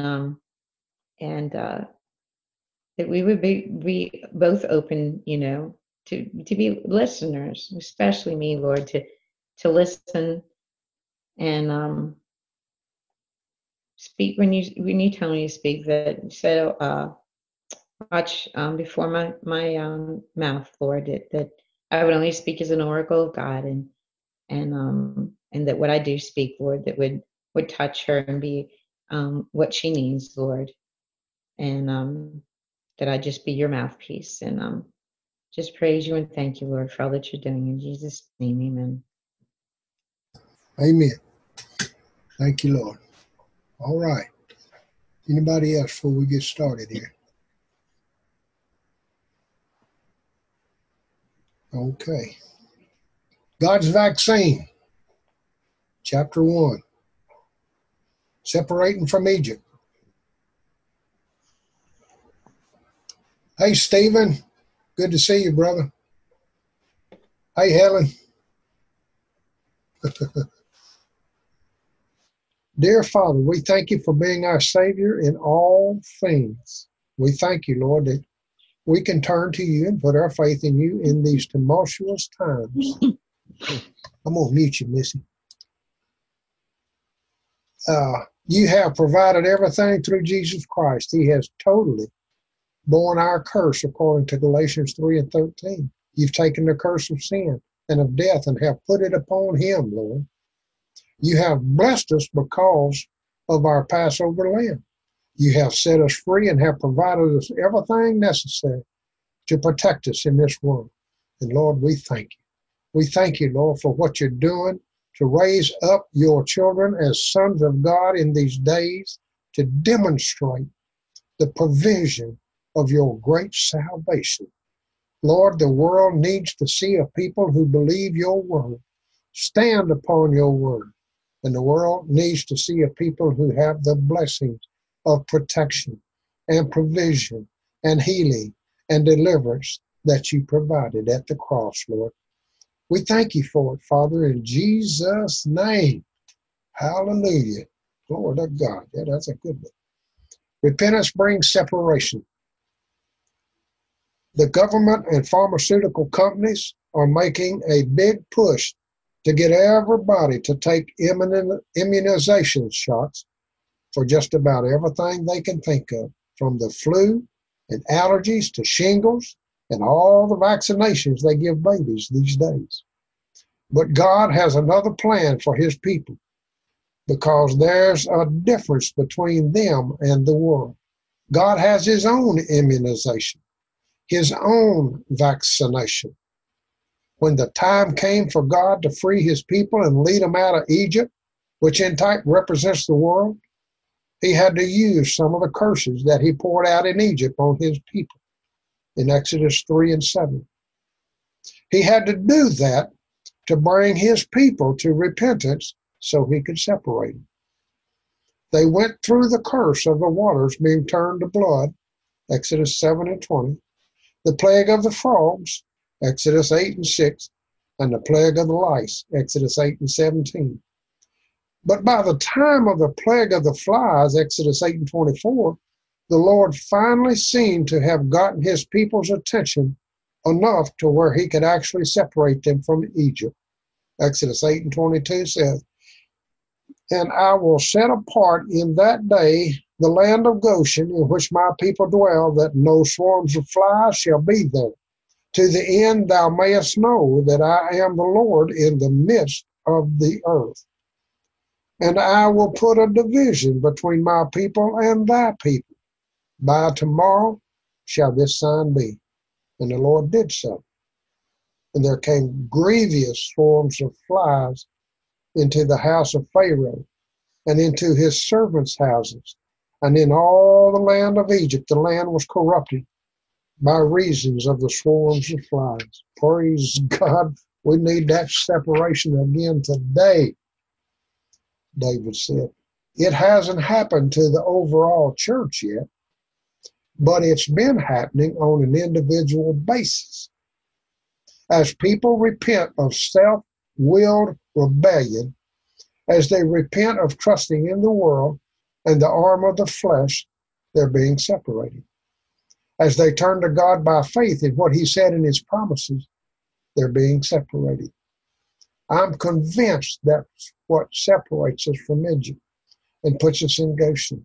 that we would be both open, to be listeners, especially me, Lord, to listen and speak when you tell me to speak. That so watch before my mouth, Lord, that I would only speak as an oracle of God, and that what I do speak, Lord, that would touch her and be what she needs, Lord, and that I just be your mouthpiece, and just praise you and thank you, Lord, for all that you're doing. In Jesus' name, amen. Amen. Thank you, Lord. All right. Anybody else before we get started here? Okay. God's vaccine, chapter 1. Separating from Egypt. Hey, Stephen. Good to see you, brother. Hey, Helen. Dear Father, we thank you for being our Savior in all things. We thank you, Lord, that we can turn to you and put our faith in you in these tumultuous times. I'm going to mute you, Missy. You have provided everything through Jesus Christ. He has totally borne our curse according to Galatians 3:13. You've taken the curse of sin and of death and have put it upon him, Lord. You have blessed us because of our Passover lamb. You have set us free and have provided us everything necessary to protect us in this world. And Lord, we thank you. We thank you, Lord, for what you're doing to raise up your children as sons of God in these days to demonstrate the provision of your great salvation. Lord, the world needs to see a people who believe your word, stand upon your word. And the world needs to see a people who have the blessings of protection and provision and healing and deliverance that you provided at the cross, Lord. We thank you for it, Father, in Jesus' name. Hallelujah. Glory to God. Yeah, that's a good one. Repentance brings separation. The government and pharmaceutical companies are making a big push to get everybody to take immunization shots for just about everything they can think of, from the flu and allergies to shingles and all the vaccinations they give babies these days. But God has another plan for his people, because there's a difference between them and the world. God has his own immunization, his own vaccination. When the time came for God to free his people and lead them out of Egypt, which in type represents the world, he had to use some of the curses that he poured out in Egypt on his people in Exodus 3:7. He had to do that to bring his people to repentance so he could separate them. They went through the curse of the waters being turned to blood, Exodus 7 and 20, the plague of the frogs, Exodus 8 and 6, and the plague of the lice, Exodus 8 and 17. But by the time of the plague of the flies, Exodus 8 and 24, the Lord finally seemed to have gotten his people's attention enough to where he could actually separate them from Egypt. Exodus 8 and 22 says, "And I will set apart in that day the land of Goshen, in which my people dwell, that no swarms of flies shall be there, to the end thou mayest know that I am the Lord in the midst of the earth. And I will put a division between my people and thy people. By tomorrow shall this sign be." And the Lord did so. And there came grievous swarms of flies into the house of Pharaoh, and into his servants' houses, and in all the land of Egypt the land was corrupted by reasons of the swarms of flies. Praise God. We need that separation again today, David said. It hasn't happened to the overall church yet, but it's been happening on an individual basis. As people repent of self-willed rebellion, as they repent of trusting in the world and the arm of the flesh, they're being separated. As they turn to God by faith in what he said in his promises, they're being separated. I'm convinced that's what separates us from Egypt and puts us in Goshen.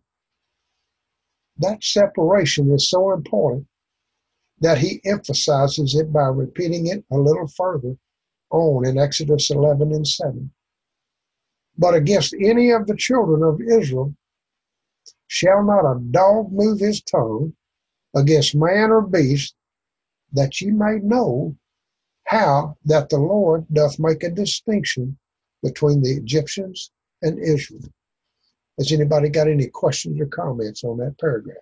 That separation is so important that he emphasizes it by repeating it a little further on in Exodus 11 and 7. "But against any of the children of Israel shall not a dog move his tongue against man or beast, that ye may know how that the Lord doth make a distinction between the Egyptians and Israel." Has anybody got any questions or comments on that paragraph?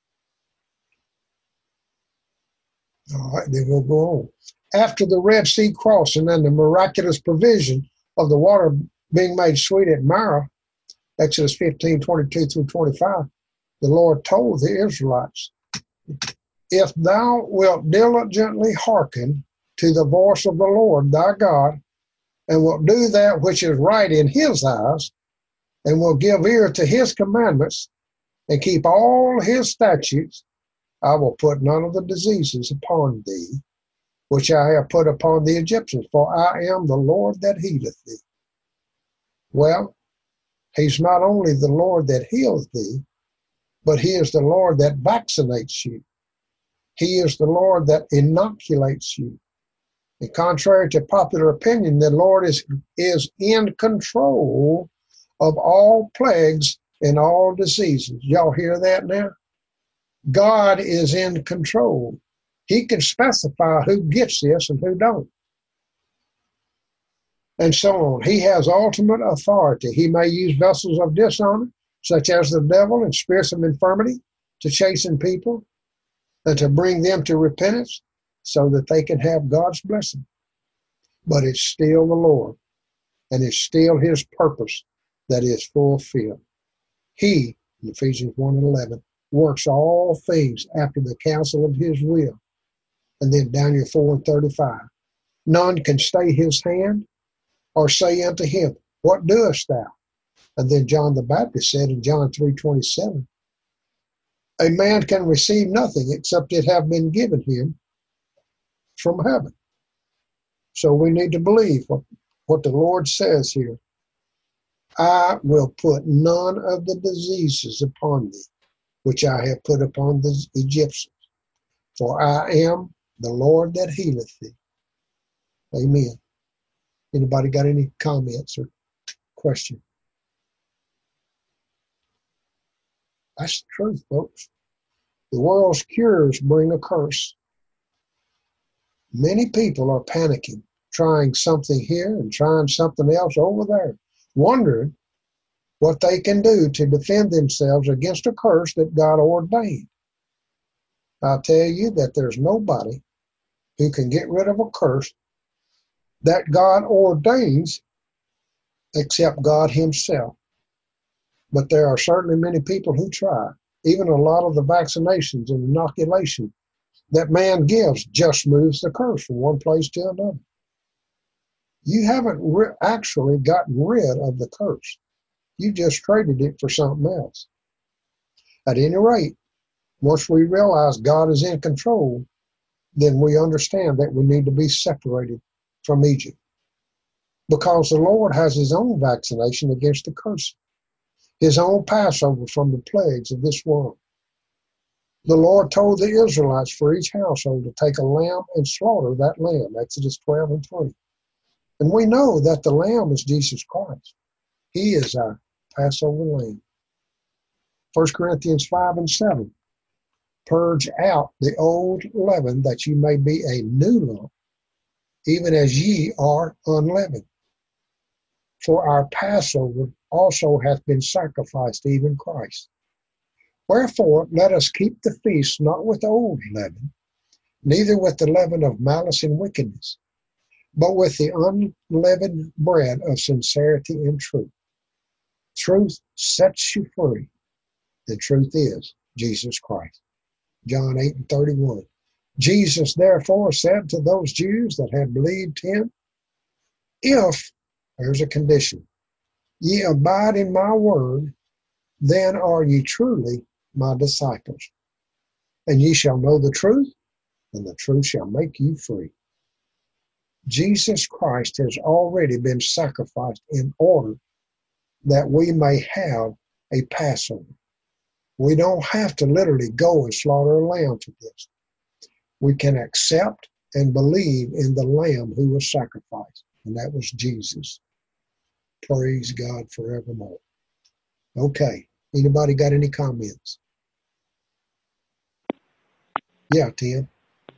All right, then we'll go on. After the Red Sea crossing and the miraculous provision of the water being made sweet at Marah, Exodus 15, 22 through 25, the Lord told the Israelites, "If thou wilt diligently hearken to the voice of the Lord thy God, and wilt do that which is right in his eyes, and will give ear to his commandments, and keep all his statutes, I will put none of the diseases upon thee, which I have put upon the Egyptians, for I am the Lord that healeth thee." Well, he's not only the Lord that heals thee, but he is the Lord that vaccinates you. He is the Lord that inoculates you. And contrary to popular opinion, the Lord is in control of all plagues and all diseases. Y'all hear that now? God is in control. He can specify who gets this and who don't. And so on. He has ultimate authority. He may use vessels of dishonor, such as the devil and spirits of infirmity, to chasten people and to bring them to repentance so that they can have God's blessing. But it's still the Lord, and it's still his purpose that is fulfilled. He, in Ephesians 1 and 11, works all things after the counsel of his will. And then Daniel 4 and 35, "None can stay his hand or say unto him, What doest thou?" And then John the Baptist said in John 3:27, "A man can receive nothing except it have been given him from heaven." So we need to believe what the Lord says here. "I will put none of the diseases upon thee, which I have put upon the Egyptians, for I am the Lord that healeth thee." Amen. Anybody got any comments or questions? That's the truth, folks. The world's cures bring a curse. Many people are panicking, trying something here and trying something else over there, wondering what they can do to defend themselves against a curse that God ordained. I'll tell you that there's nobody who can get rid of a curse that God ordains except God himself. But there are certainly many people who try. Even a lot of the vaccinations and inoculation that man gives just moves the curse from one place to another. You haven't actually gotten rid of the curse. You just traded it for something else. At any rate, once we realize God is in control, then we understand that we need to be separated from Egypt. Because the Lord has his own vaccination against the curse, his own Passover from the plagues of this world. The Lord told the Israelites for each household to take a lamb and slaughter that lamb, Exodus 12:3. And we know that the lamb is Jesus Christ. He is our Passover lamb. 1 Corinthians 5:7. Purge out the old leaven that you may be a new lump, even as ye are unleavened. For our Passover also hath been sacrificed, even Christ. Wherefore, let us keep the feast not with old leaven, neither with the leaven of malice and wickedness, but with the unleavened bread of sincerity and truth. Truth sets you free. The truth is Jesus Christ. John 8:31. Jesus therefore said to those Jews that had believed him, if, there's a condition, ye abide in my word, then are ye truly my disciples. And ye shall know the truth, and the truth shall make you free. Jesus Christ has already been sacrificed in order that we may have a Passover. We don't have to literally go and slaughter a lamb for this. We can accept and believe in the Lamb who was sacrificed, and that was Jesus. Praise God forevermore. Okay, anybody got any comments? Yeah, Tim.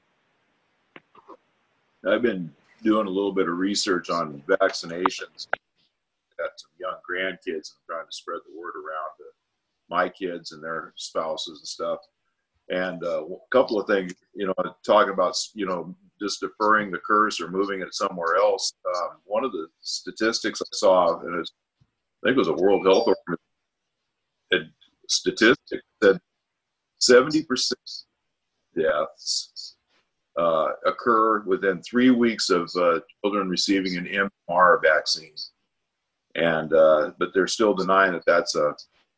I've been doing a little bit of research on vaccinations. Got some young grandkids, and I'm trying to spread the word around to my kids and their spouses and stuff. And a couple of things, talking about, just deferring the curse or moving it somewhere else. One of the statistics I saw, and I think it was a World Health Organization statistic, that 70% deaths occur within 3 weeks of children receiving an MMR vaccine. And but they're still denying that that's the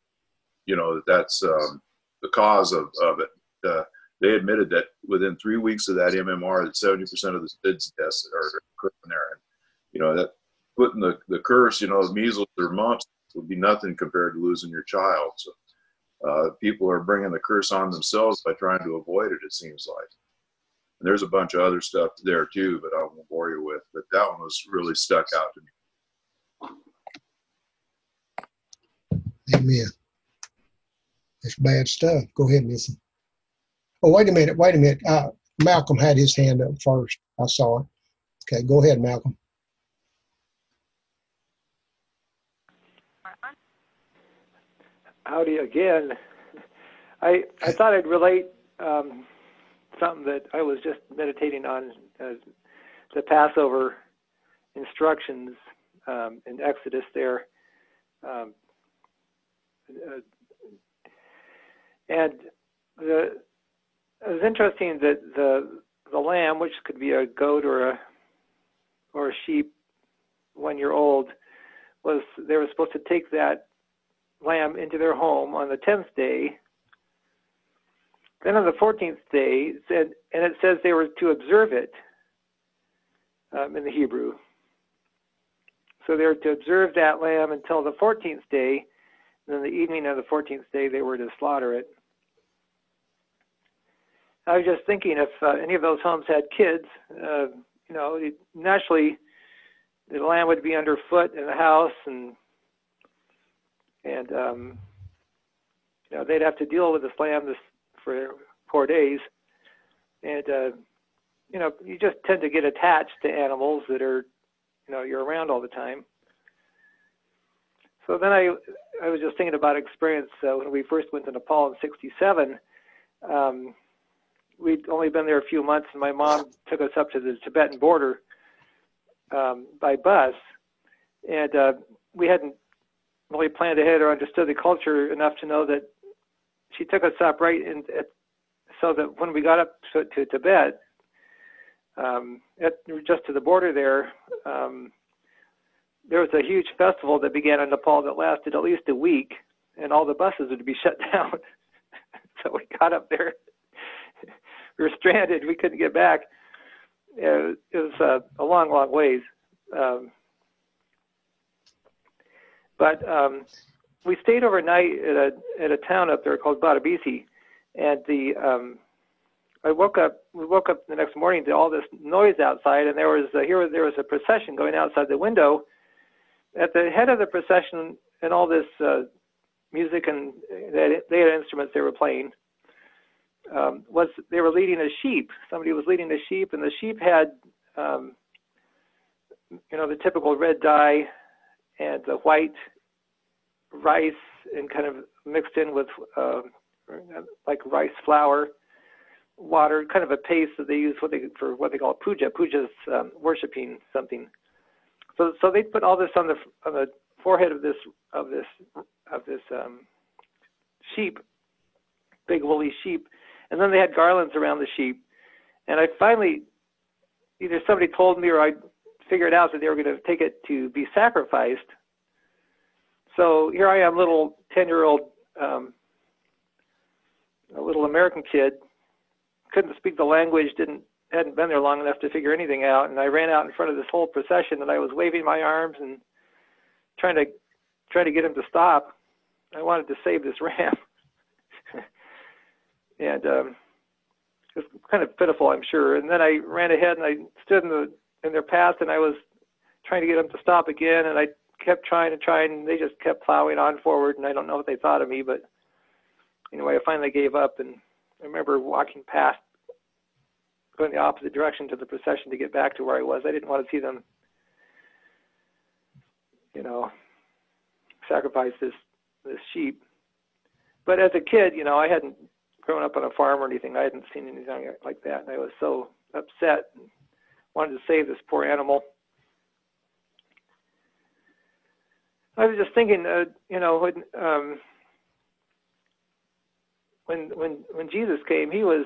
cause of it. They admitted that within 3 weeks of that MMR, that 70% of the kids' deaths are occurring there. And, that putting the curse, measles or mumps would be nothing compared to losing your child. So people are bringing the curse on themselves by trying to avoid it, it seems like. And there's a bunch of other stuff there too, but I won't bore you with. But that one was really stuck out to me. Amen. It's bad stuff. Go ahead, Missy. Oh, wait a minute. Malcolm had his hand up first. I saw it. Okay, go ahead, Malcolm. Howdy again. I thought I'd relate something that I was just meditating on, the Passover instructions in Exodus there. And it was interesting that the lamb, which could be a goat or a sheep 1 year old, they were supposed to take that lamb into their home on the 10th day. Then on the 14th day, it says they were to observe it in the Hebrew. So they were to observe that lamb until the 14th day. And then the evening of the 14th day, they were to slaughter it. I was just thinking, if any of those homes had kids, naturally the lamb would be underfoot in the house, and they'd have to deal with this lamb for 4 days. And you just tend to get attached to animals that are, you're around all the time. So then I was just thinking about experience when we first went to Nepal in '67. We'd only been there a few months, and my mom took us up to the Tibetan border by bus, and we hadn't really planned ahead or understood the culture enough to know that she took us up right in, so that when we got up to Tibet, just to the border there, there was a huge festival that began in Nepal that lasted at least a week, and all the buses would be shut down. So we got up there. We were stranded. We couldn't get back. It was a long, long ways. But we stayed overnight at a town up there called Badabisi, and we woke up the next morning to all this noise outside, and there was a procession going outside the window. At the head of the procession, and all this music, and they had instruments they were playing, they were leading a sheep. Somebody was leading a sheep, and the sheep had the typical red dye and the white rice, and kind of mixed in with like rice flour, water, kind of a paste that they use for what they call puja. Puja's worshiping something. So they put all this on the forehead of this sheep, big woolly sheep, and then they had garlands around the sheep. And I finally, either somebody told me or I figured out that they were going to take it to be sacrificed. So here I am, little 10-year-old, a little American kid, couldn't speak the language, hadn't been there long enough to figure anything out, and I ran out in front of this whole procession, and I was waving my arms and trying to get him to stop. I wanted to save this ram. And it was kind of pitiful, I'm sure. And then I ran ahead and I stood in their path, and I was trying to get them to stop again, and I kept trying, and they just kept plowing on forward, and I don't know what they thought of me, but anyway, I finally gave up, and I remember walking past, going the opposite direction to the procession to get back to where I was. I didn't want to see them, sacrifice this sheep. But as a kid, I hadn't grown up on a farm or anything. I hadn't seen anything like that, and I was so upset and wanted to save this poor animal. I was just thinking, when Jesus came, he was,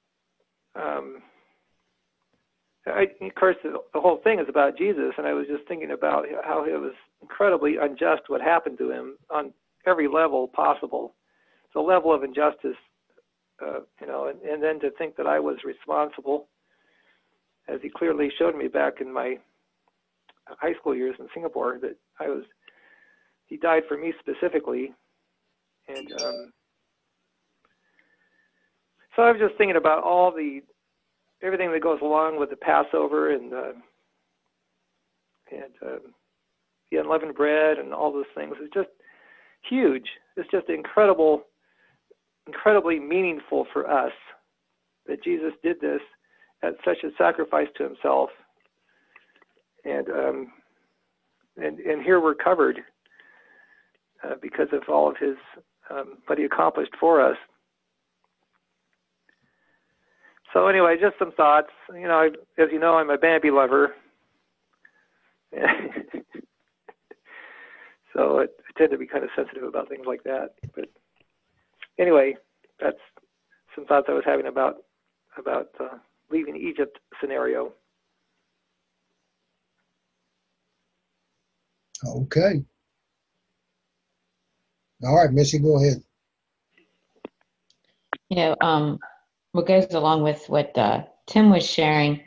of course, the whole thing is about Jesus, and I was just thinking about how it was incredibly unjust what happened to him on every level possible. It's a level of injustice, and then to think that I was responsible, as he clearly showed me back in my high school years in Singapore, that he died for me specifically. And so I was just thinking about everything that goes along with the Passover and the unleavened bread and all those things. It's just huge. It's just incredibly meaningful for us that Jesus did this at such a sacrifice to himself. And here we're covered because of all of his what he accomplished for us. So anyway, just some thoughts. As you know, I'm a Bambi lover. So I tend to be kind of sensitive about things like that. But anyway, that's some thoughts I was having about leaving Egypt scenario. Okay. All right, Missy, go ahead. What goes along with what Tim was sharing,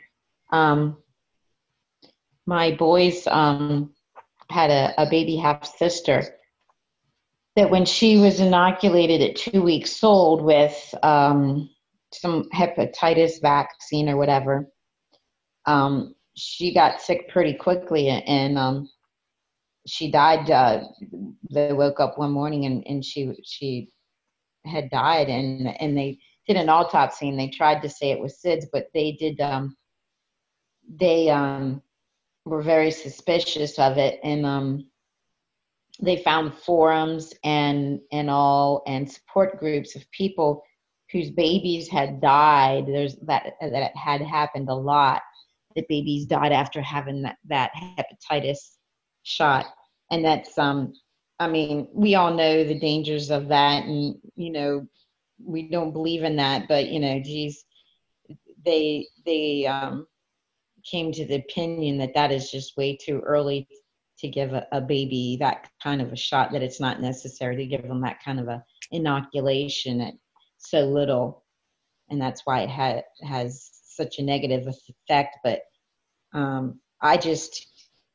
my boys had a baby half-sister that when she was inoculated at 2 weeks old with some hepatitis vaccine or whatever, she got sick pretty quickly, and she died. They woke up one morning and she had died, and they did an autopsy, and they tried to say it was SIDS, but they did. They were very suspicious of it, and they found forums and support groups of people whose babies had died. That had happened a lot. That babies died after having that hepatitis shot, and that's I mean, we all know the dangers of that, and we don't believe in that. But geez, they came to the opinion that that is just way too early to give a baby that kind of a shot. That it's not necessary to give them that kind of a inoculation at so little, and that's why it has such a negative effect. But I just,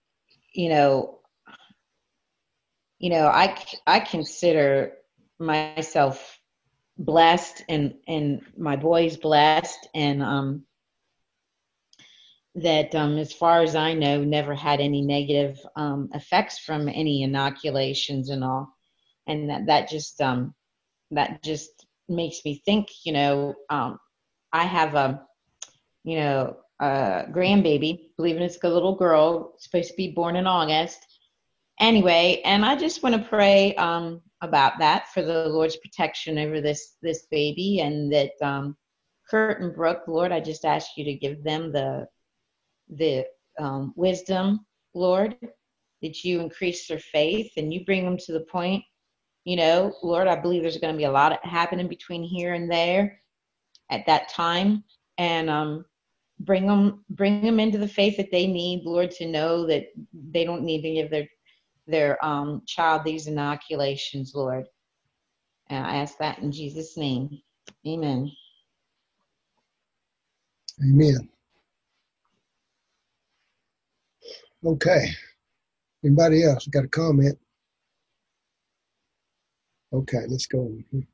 I consider myself blessed, and my boys blessed, and that as far as I know, never had any negative effects from any inoculations and all, and that just makes me think. I have a grandbaby, believing it's a little girl, supposed to be born in August. Anyway, and I just want to pray about that, for the Lord's protection over this baby, and that Kurt and Brooke, Lord, I just ask you to give them the wisdom, Lord, that you increase their faith and you bring them to the point. Lord, I believe there's going to be a lot happening between here and there at that time, and bring them into the faith that they need, Lord, to know that they don't need to give their child these inoculations, Lord. And I ask that in Jesus' name. Amen. Amen. Okay. Anybody else got a comment? Okay, let's go.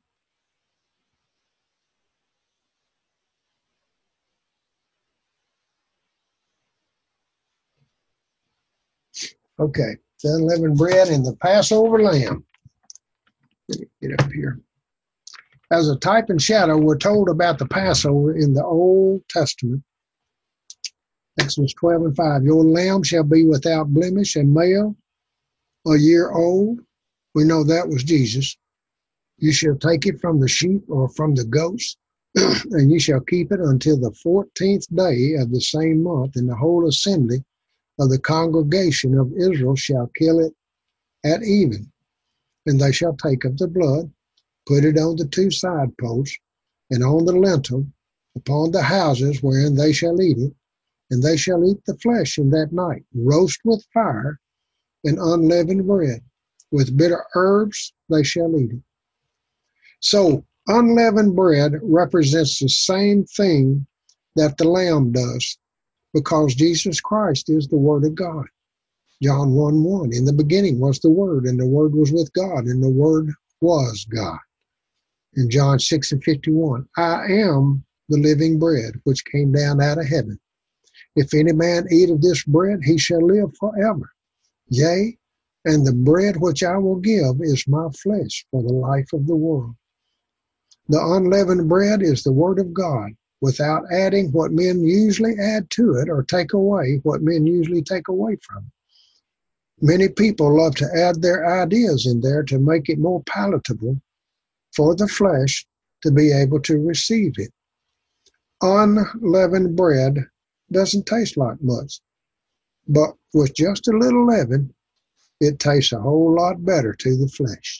Okay, the unleavened bread and the Passover lamb. Get up here. As a type and shadow, we're told about the Passover in the Old Testament. Exodus 12:5. Your lamb shall be without blemish and male, a year old. We know that was Jesus. You shall take it from the sheep or from the goats, and you shall keep it until the 14th day of the same month, and the whole assembly of the congregation of Israel shall kill it at even. And they shall take of the blood, put it on the two side posts, and on the lintel, upon the houses wherein they shall eat it, and they shall eat the flesh in that night, roast with fire and unleavened bread. With bitter herbs they shall eat it. So unleavened bread represents the same thing that the lamb does, because Jesus Christ is the Word of God. John 1:1, in the beginning was the Word, and the Word was with God, and the Word was God. In John 6:51, I am the living bread which came down out of heaven. If any man eat of this bread, he shall live forever. Yea, and the bread which I will give is my flesh for the life of the world. The unleavened bread is the Word of God, without adding what men usually add to it, or take away what men usually take away from it. Many people love to add their ideas in there to make it more palatable for the flesh to be able to receive it. Unleavened bread doesn't taste like much, but with just a little leaven, it tastes a whole lot better to the flesh.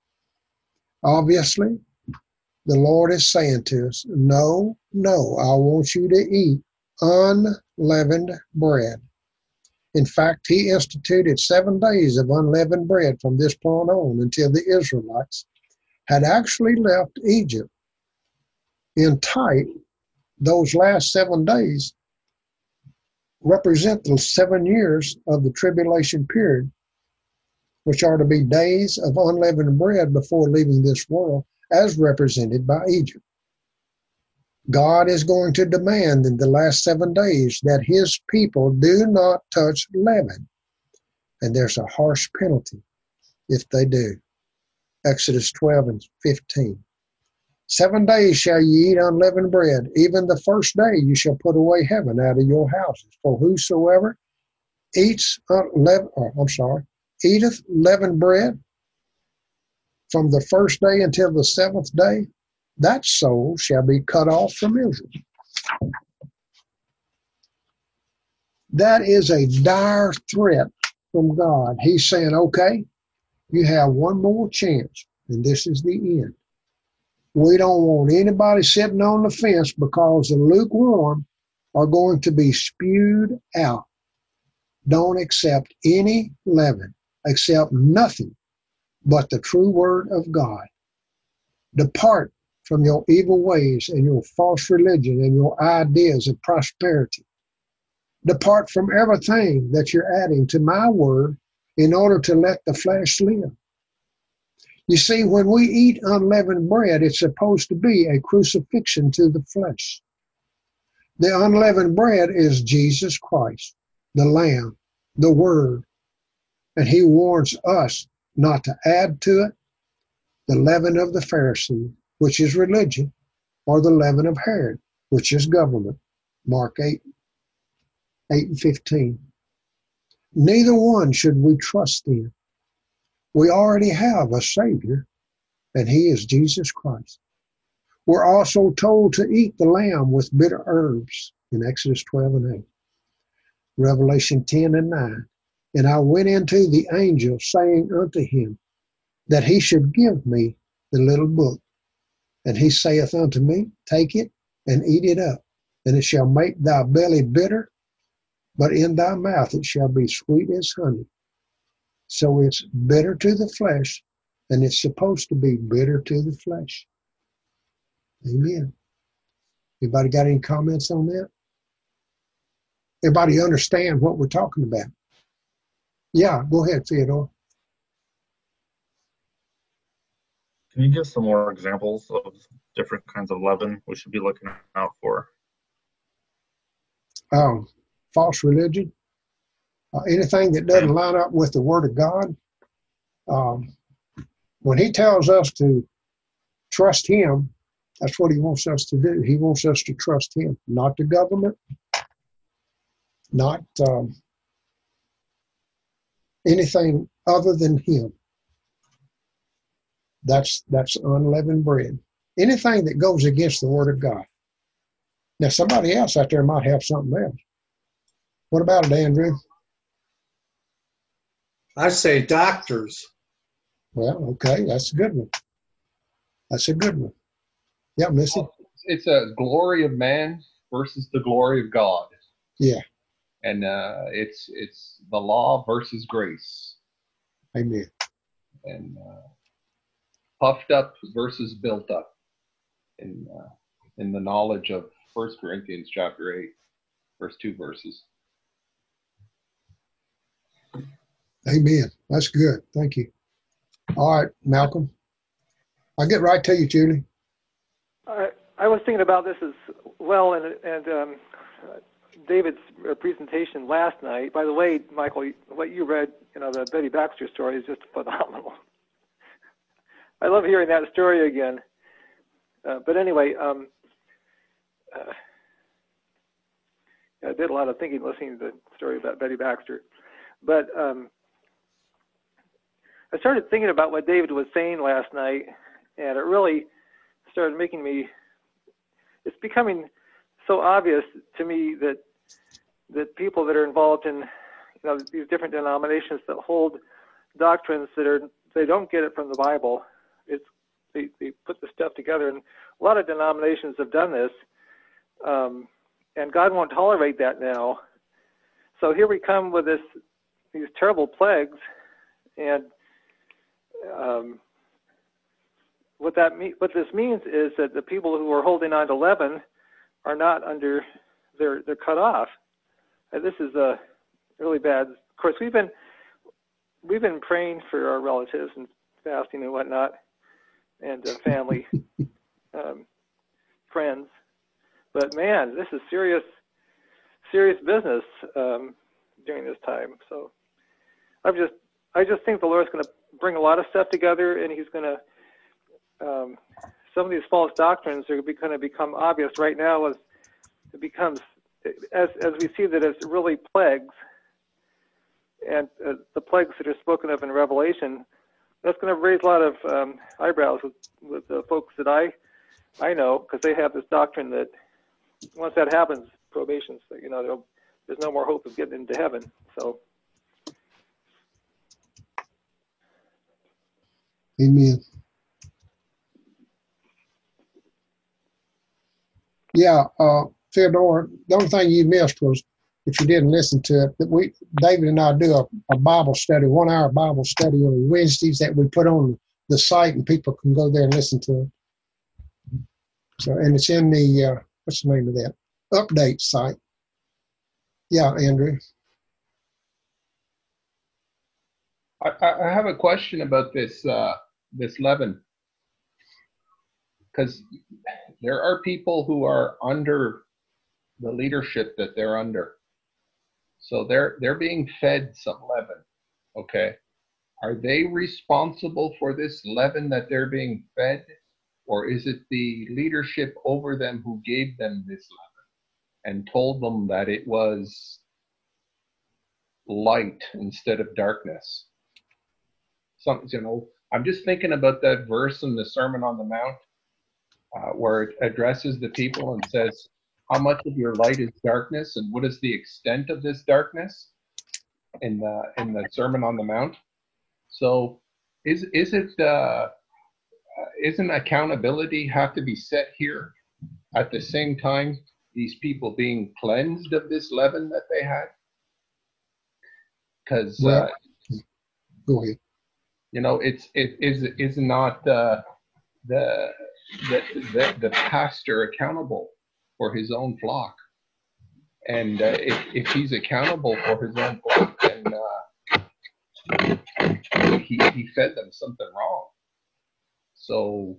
Obviously, the Lord is saying to us, no, I want you to eat unleavened bread. In fact, he instituted 7 days of unleavened bread from this point on until the Israelites had actually left Egypt. In type, those last 7 days represent the 7 years of the tribulation period, which are to be days of unleavened bread before leaving this world, as represented by Egypt. God is going to demand in the last 7 days that his people do not touch leaven, and there's a harsh penalty if they do. Exodus 12:15. 7 days shall ye eat unleavened bread. Even the first day you shall put away heaven out of your houses. For whosoever eateth leavened bread from the first day until the 7th day, that soul shall be cut off from Israel. That is a dire threat from God. He's saying, okay, You have one more chance, and this is the end. We don't want anybody sitting on the fence, because the lukewarm are going to be spewed out. Don't accept any leaven. Accept nothing but the true word of God. Depart from your evil ways and your false religion and your ideas of prosperity. Depart from everything that you're adding to my word in order to let the flesh live. You see, when we eat unleavened bread, it's supposed to be a crucifixion to the flesh. The unleavened bread is Jesus Christ, the Lamb, the Word. And he warns us not to add to it the leaven of the Pharisee, which is religion, or the leaven of Herod, which is government. Mark 8:15. Neither one should we trust in. We already have a Savior, and he is Jesus Christ. We're also told to eat the lamb with bitter herbs in Exodus 12:8. Revelation 10:9. And I went into the angel, saying unto him, that he should give me the little book. And he saith unto me, take it and eat it up, and it shall make thy belly bitter, but in thy mouth it shall be sweet as honey. So it's bitter to the flesh, and it's supposed to be bitter to the flesh. Amen. Anybody got any comments on that? Everybody understand what we're talking about? Yeah, go ahead, Theodore. Can you give some more examples of different kinds of leaven we should be looking out for? False religion. Anything that doesn't line up with the Word of God. When he tells us to trust him, that's what he wants us to do. He wants us to trust him, not the government, not anything other than him. That's unleavened bread. Anything that goes against the Word of God. Now, somebody else out there might have something else. What about it, Andrew? I say doctors. Well, okay, that's a good one. That's a good one. Yeah, Missy? It's a glory of man versus the glory of God. Yeah. And it's the law versus grace. Amen. And puffed up versus built up in the knowledge of 1 Corinthians chapter 8, first 2 verses. Amen. That's good. Thank you. All right, Malcolm. I'll get right to you, Julie. I was thinking about this as well, and David's presentation last night. By the way, Michael, what you read, the Betty Baxter story is just phenomenal. I love hearing that story again. But anyway, I did a lot of thinking listening to the story about Betty Baxter. But I started thinking about what David was saying last night, and it really started making me, it's becoming so obvious to me that people that are involved in these different denominations that hold doctrines they don't get it from the Bible. They put the stuff together, and a lot of denominations have done this, and God won't tolerate that now. So here we come with these terrible plagues, and what this means is that the people who are holding on to leaven are not they're cut off. And this is really bad. Of course, we've been praying for our relatives and fasting and whatnot, and family, friends. But man, this is serious business during this time. So I just think the Lord's going to bring a lot of stuff together, and He's going to some of these false doctrines are going to become obvious right now as it becomes as we see that it's really plagues, and the plagues that are spoken of in Revelation. That's going to raise a lot of eyebrows with the folks that I know, because they have this doctrine that once that happens, probation's, there's no more hope of getting into heaven. So Amen. Yeah, Theodore, the only thing you missed was, if you didn't listen to it, that David and I do a Bible study, 1 hour Bible study on Wednesdays that we put on the site, and people can go there and listen to it. So, and it's in the, what's the name of that? Update site. Yeah, Andrew. I have a question about this this leaven, because there are people who are under the leadership that they're under, so they're being fed some leaven. Okay, are they responsible for this leaven that they're being fed, or is it the leadership over them who gave them this leaven and told them that it was light instead of darkness? Some, I'm just thinking about that verse in the Sermon on the Mount, where it addresses the people and says, how much of your light is darkness, and what is the extent of this darkness, in the Sermon on the Mount. So isn't accountability have to be set here at the same time these people being cleansed of this leaven that they had? Because well, go ahead. It is not the pastor accountable for his own flock, and if he's accountable for his own flock, then he fed them something wrong. So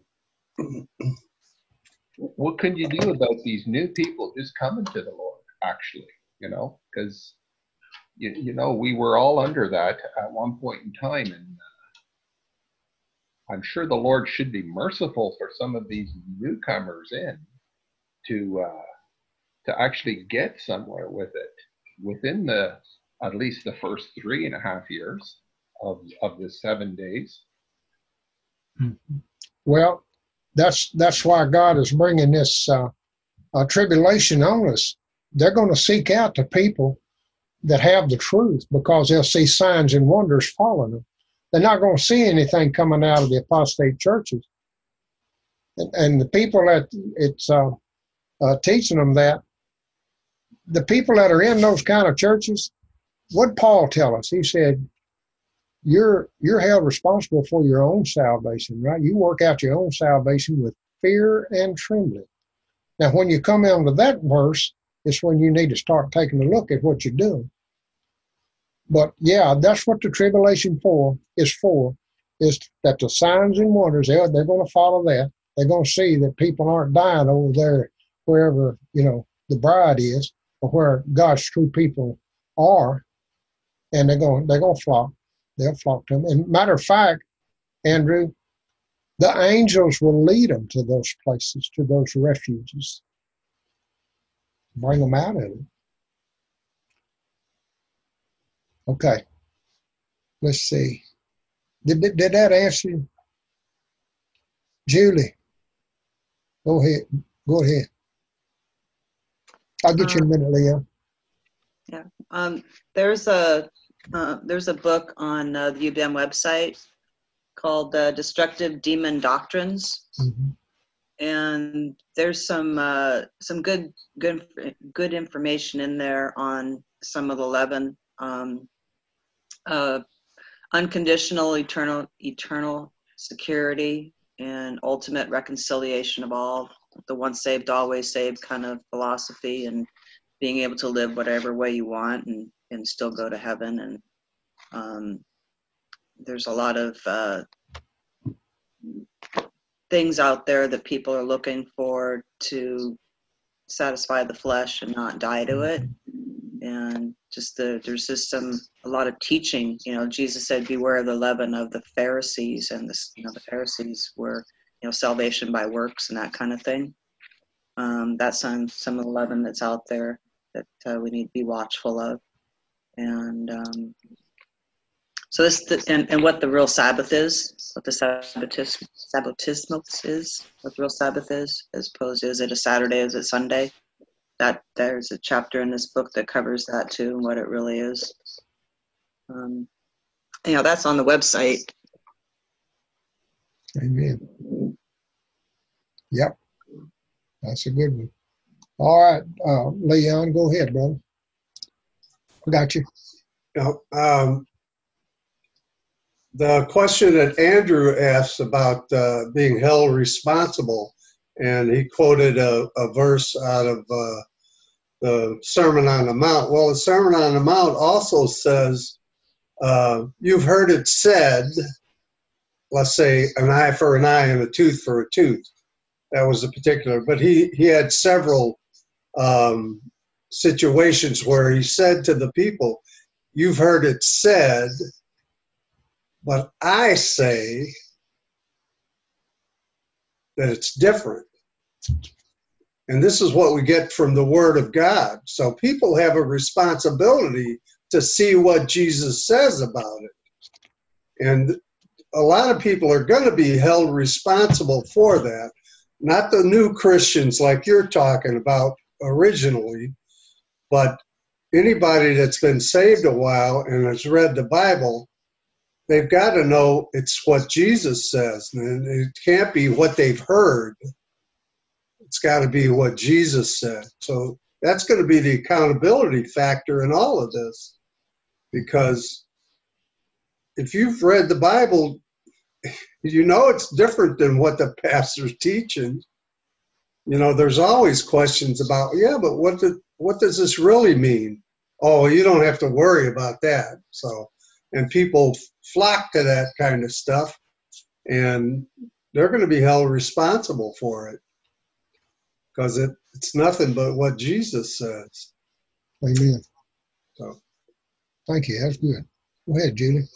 what can you do about these new people just coming to the Lord, actually? Because we were all under that at one point in time, and I'm sure the Lord should be merciful for some of these newcomers in to actually get somewhere with it within at least the first 3.5 years of the 7 days. Well, that's why God is bringing this tribulation on us. They're going to seek out the people that have the truth, because they'll see signs and wonders following them. They're not going to see anything coming out of the apostate churches. And the people that it's teaching them that, the people that are in those kind of churches, what Paul tell us? He said, you're held responsible for your own salvation, right? You work out your own salvation with fear and trembling. Now, when you come into that verse, it's when you need to start taking a look at what you're doing. But yeah, that's what the tribulation is that the signs and wonders, they're going to follow that. They're going to see that people aren't dying over there wherever, the bride is, or where God's true people are, and they're going to flock. They'll flock to them. And matter of fact, Andrew, the angels will lead them to those places, to those refuges, bring them out of it. Okay, let's see. Did that answer you? Julie, go ahead. I'll get you in a minute, Leah. Yeah. There's a book on the UBM website called Destructive Demon Doctrines. Mm-hmm. And there's some good information in there on some of the leaven. Unconditional eternal security and ultimate reconciliation of all, the once saved always saved kind of philosophy, and being able to live whatever way you want and still go to heaven. And there's a lot of things out there that people are looking for to satisfy the flesh and not die to it. And there's just a lot of teaching. Jesus said, "Beware of the leaven of the Pharisees," and the Pharisees were, salvation by works and that kind of thing. That's some of the leaven that's out there that we need to be watchful of. And so and what the real Sabbath is, what the Sabbatismos is, what the real Sabbath is, as opposed to, is it a Saturday, is it Sunday? That there's a chapter in this book that covers that too, and what it really is. That's on the website. Amen. Yep, that's a good one. All right, Leon, go ahead, brother. I got you. The question that Andrew asked about being held responsible, and he quoted a verse out of the Sermon on the Mount. Well, the Sermon on the Mount also says, you've heard it said, let's say, an eye for an eye and a tooth for a tooth. That was a particular, but he had several situations where he said to the people, you've heard it said, but I say that it's different. And this is what we get from the Word of God. So people have a responsibility to see what Jesus says about it. And a lot of people are going to be held responsible for that. Not the new Christians like you're talking about originally, but anybody that's been saved a while and has read the Bible, they've got to know it's what Jesus says. And it can't be what they've heard. It's got to be what Jesus said. So that's going to be the accountability factor in all of this. Because if you've read the Bible, you know it's different than what the pastor's teaching. You know, there's always questions about, yeah, but what does this really mean? Oh, you don't have to worry about that. So, and people flock to that kind of stuff, and they're going to be held responsible for it because it's nothing but what Jesus says. Amen. So, thank you. That's good. Go ahead, Julie.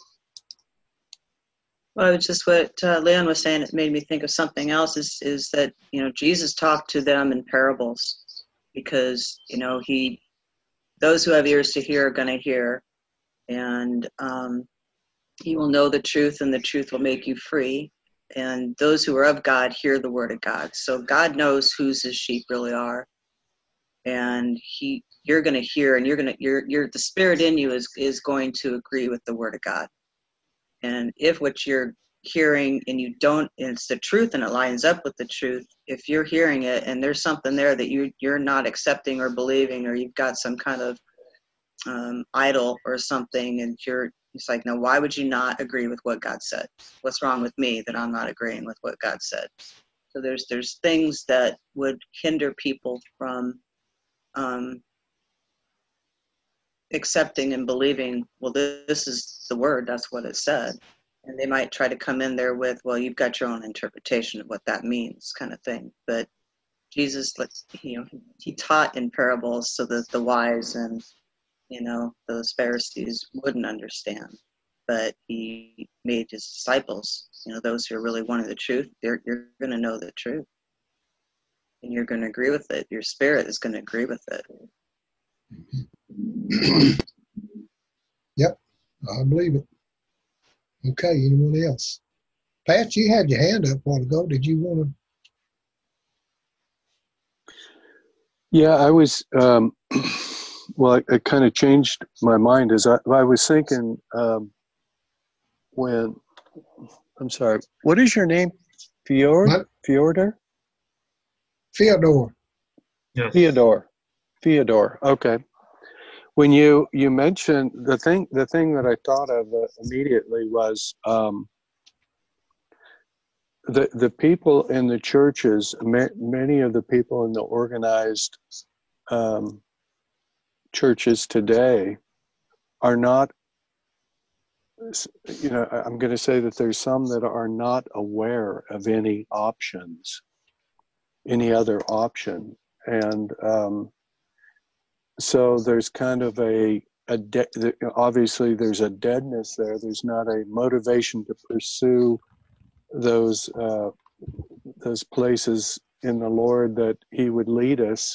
Well, it's just what Leon was saying. It made me think of something else. Is that Jesus talked to them in parables because those who have ears to hear are going to hear, and he will know the truth, and the truth will make you free. And those who are of God hear the word of God. So God knows whose his sheep really are, and you're going to hear, and the spirit in you is going to agree with the word of God. And if what you're hearing and it's the truth and it lines up with the truth, if you're hearing it and there's something there that you're not accepting or believing, or you've got some kind of idol or something, and it's like, no, why would you not agree with what God said? What's wrong with me that I'm not agreeing with what God said? So there's things that would hinder people from accepting and believing, well, this is the word, that's what it said. And they might try to come in there with, well, you've got your own interpretation of what that means, kind of thing. But Jesus, he taught in parables so that the wise and, those Pharisees wouldn't understand. But he made his disciples, those who are really wanting the truth, you're going to know the truth. And you're going to agree with it. Your spirit is going to agree with it. Yep, I believe it. Okay, anyone else? Pat, you had your hand up a while ago. Did you want to? Yeah, I was, well, it kind of changed my mind as I was thinking I'm sorry, what is your name? Fyodor? Theodore. Yes. Theodore. Okay. When you mentioned the thing that I thought of immediately was the people in the churches. Many of the people in the organized churches today are not. I'm going to say that there's some that are not aware of any other option, and so there's kind of obviously there's a deadness there. There's not a motivation to pursue those places in the Lord that He would lead us.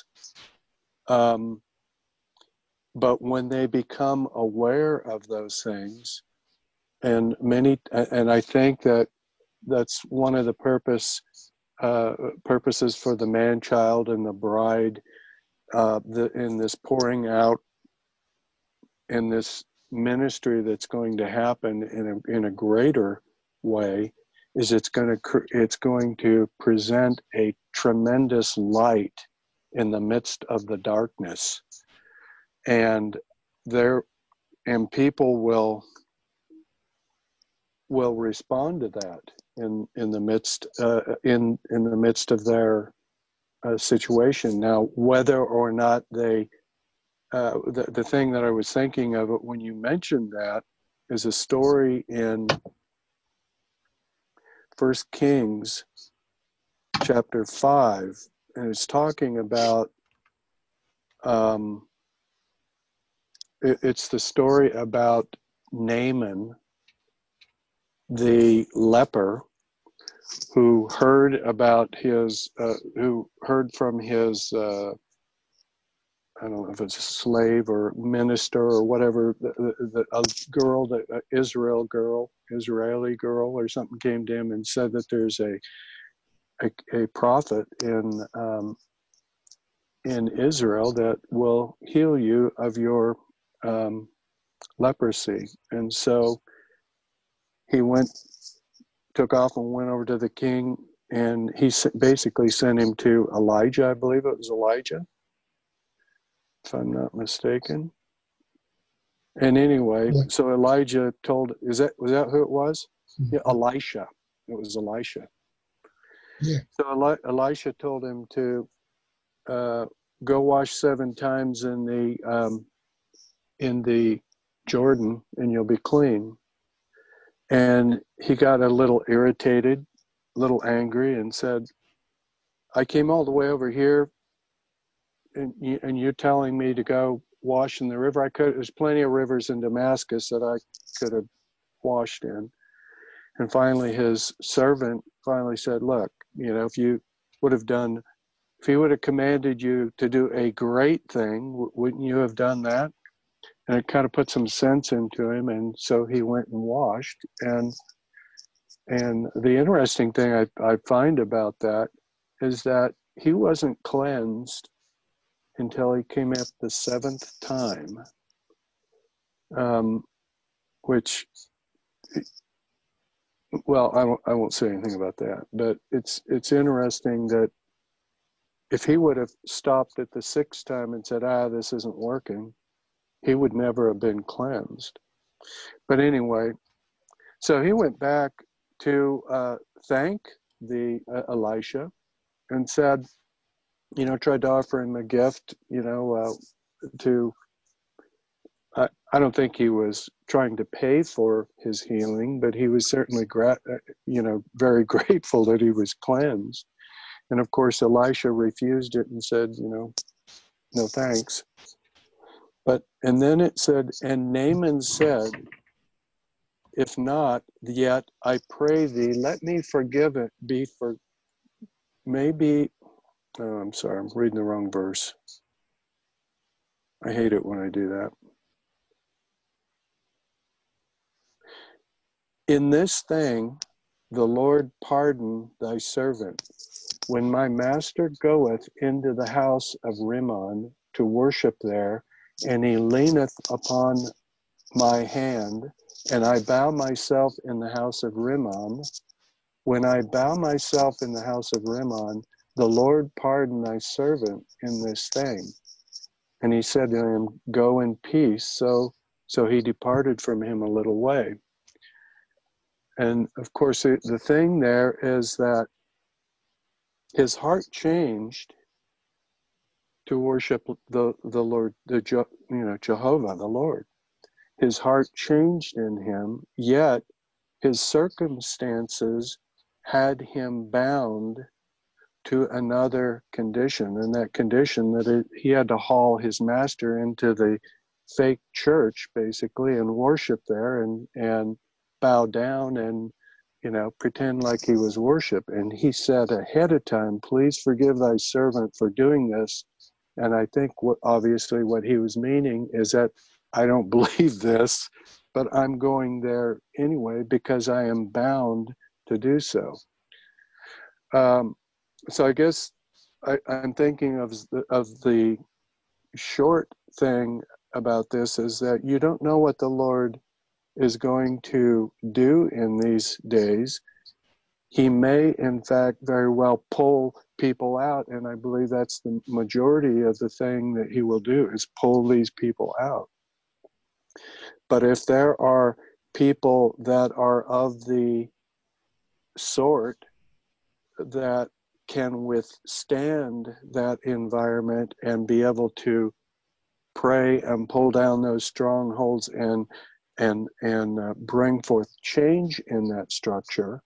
But when they become aware of those things, and I think that's one of the purposes for the man-child and the bride, in this pouring out, in this ministry that's going to happen in a greater way, is it's going to present a tremendous light in the midst of the darkness, and people will respond to that in the midst in the midst of their situation. Now, whether or not they the thing that I was thinking of when you mentioned that is a story in 1 Kings chapter 5, and it's talking about it's the story about Naaman, the leper, who heard from his I don't know if it's a slave or minister or whatever, a girl, Israeli girl or something, came to him and said that there's a prophet in Israel that will heal you of your leprosy. And so he took off and went over to the king, and he basically sent him to Elijah. I believe it was Elijah, if I'm not mistaken. And anyway, so Elijah was that who it was? Yeah, Elisha. It was Elisha. Yeah. So Elisha told him to go wash 7 times in the Jordan, and you'll be clean. And he got a little irritated, a little angry, and said, I came all the way over here, and you're telling me to go wash in the river. There's plenty of rivers in Damascus that I could have washed in. And finally, his servant said, look, if he would have commanded you to do a great thing, wouldn't you have done that? And it kind of put some sense into him, and so he went and washed. And the interesting thing I find about that is that he wasn't cleansed until he came up the 7th time, which, well, I won't say anything about that. But it's interesting that if he would have stopped at the 6th time and said, this isn't working, he would never have been cleansed. But anyway, so he went back to thank the Elisha, and said, tried to offer him a gift, I don't think he was trying to pay for his healing, but he was certainly very grateful that he was cleansed. And of course, Elisha refused it and said, no thanks. And then it said, and Naaman said, if not, yet I pray thee, let me forgive it, I'm sorry, I'm reading the wrong verse. I hate it when I do that. In this thing, the Lord pardon thy servant. When my master goeth into the house of Rimmon to worship there, and he leaneth upon my hand, and I bow myself in the house of Rimmon. When I bow myself in the house of Rimmon, the Lord pardon thy servant in this thing. And he said to him, go in peace. So he departed from him a little way. And of course, the thing there is that his heart changed to worship the Lord, Jehovah, the Lord. His heart changed in him, yet his circumstances had him bound to another condition, and that condition that he had to haul his master into the fake church, basically, and worship there and bow down and pretend like he was worship. And he said ahead of time, please forgive thy servant for doing this. And I think obviously what he was meaning is that I don't believe this, but I'm going there anyway because I am bound to do so. So I guess I'm thinking of the short thing about this is that you don't know what the Lord is going to do in these days. he may, in fact, very well pull people out. And I believe that's the majority of the thing that he will do, is pull these people out. But if there are people that are of the sort that can withstand that environment and be able to pray and pull down those strongholds and bring forth change in that structure,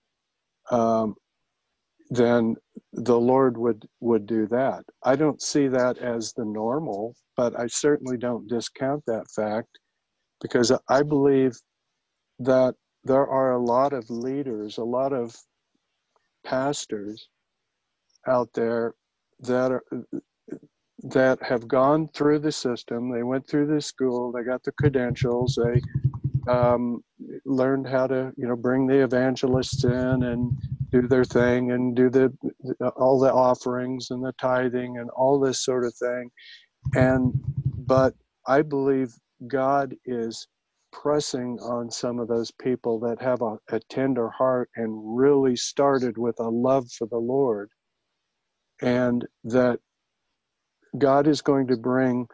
then the Lord would do that. I don't see that as the normal, but I certainly don't discount that fact, because I believe that there are a lot of leaders, a lot of pastors out there that have gone through the system. They went through the school, they got the credentials, they learned how to, bring the evangelists in and do their thing and do all the offerings and the tithing and all this sort of thing. But I believe God is pressing on some of those people that have a tender heart and really started with a love for the Lord, and that God is going to bring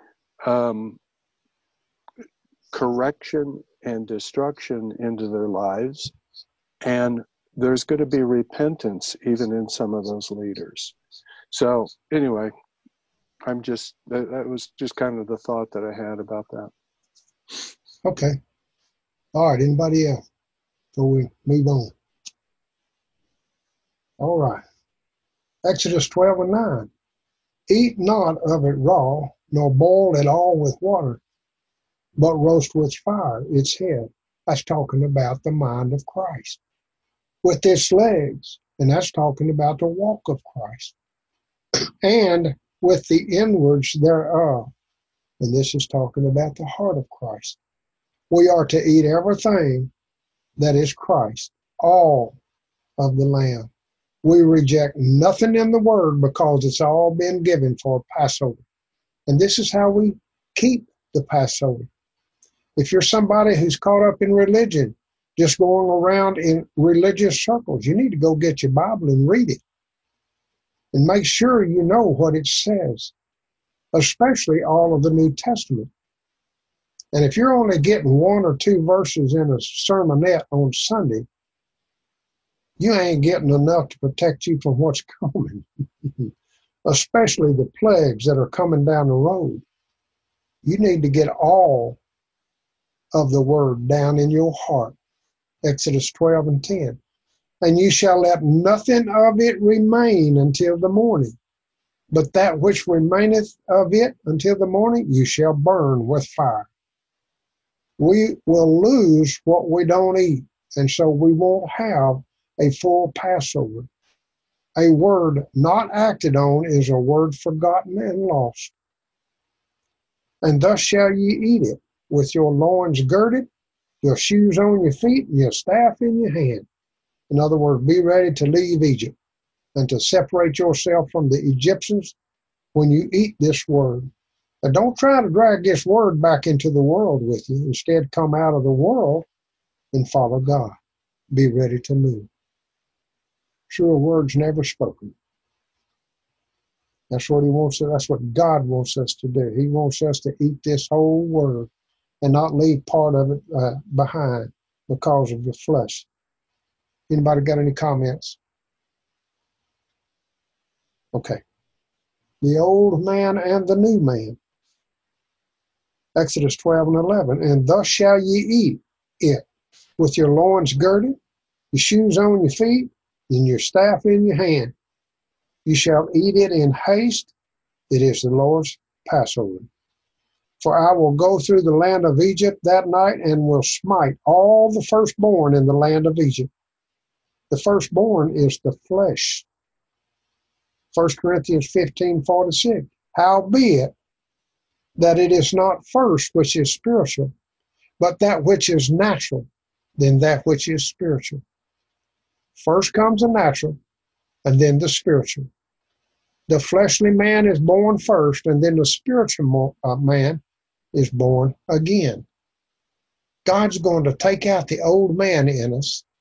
correction and destruction into their lives, and there's going to be repentance even in some of those leaders. So anyway, that was just kind of the thought that I had about that. Okay. All right. Anybody else? So we move on. All right. Exodus 12:9. Eat not of it raw, nor boil it all with water, but roast with fire its head. That's talking about the mind of Christ. With its legs, and that's talking about the walk of Christ. And with the inwards thereof, and this is talking about the heart of Christ. We are to eat everything that is Christ, all of the lamb. We reject nothing in the word because it's all been given for Passover. And this is how we keep the Passover. If you're somebody who's caught up in religion, just going around in religious circles, you need to go get your Bible and read it. And make sure you know what it says, especially all of the New Testament. And if you're only getting 1 or 2 verses in a sermonette on Sunday, you ain't getting enough to protect you from what's coming, especially the plagues that are coming down the road. You need to get all of the word down in your heart. Exodus 12:10. And you shall let nothing of it remain until the morning. But that which remaineth of it until the morning, you shall burn with fire. We will lose what we don't eat, and so we won't have a full Passover. A word not acted on is a word forgotten and lost. And thus shall ye eat it, with your loins girded, your shoes on your feet, and your staff in your hand. In other words, be ready to leave Egypt and to separate yourself from the Egyptians when you eat this word. And don't try to drag this word back into the world with you. Instead, come out of the world and follow God. Be ready to move. Sure, words never spoken. That's what he wants. That's what God wants us to do. He wants us to eat this whole word and not leave part of it behind because of the flesh. Anybody got any comments? Okay. The old man and the new man. Exodus 12:11. And thus shall ye eat it, with your loins girded, your shoes on your feet, and your staff in your hand. You shall eat it in haste. It is the Lord's Passover. For I will go through the land of Egypt that night and will smite all the firstborn in the land of Egypt. The firstborn is the flesh. 1 Corinthians 15:46. Howbeit, that it is not first which is spiritual, but that which is natural, then that which is spiritual. First comes the natural, and then the spiritual. The fleshly man is born first, and then the spiritual man is born again. God's going to take out the old man in us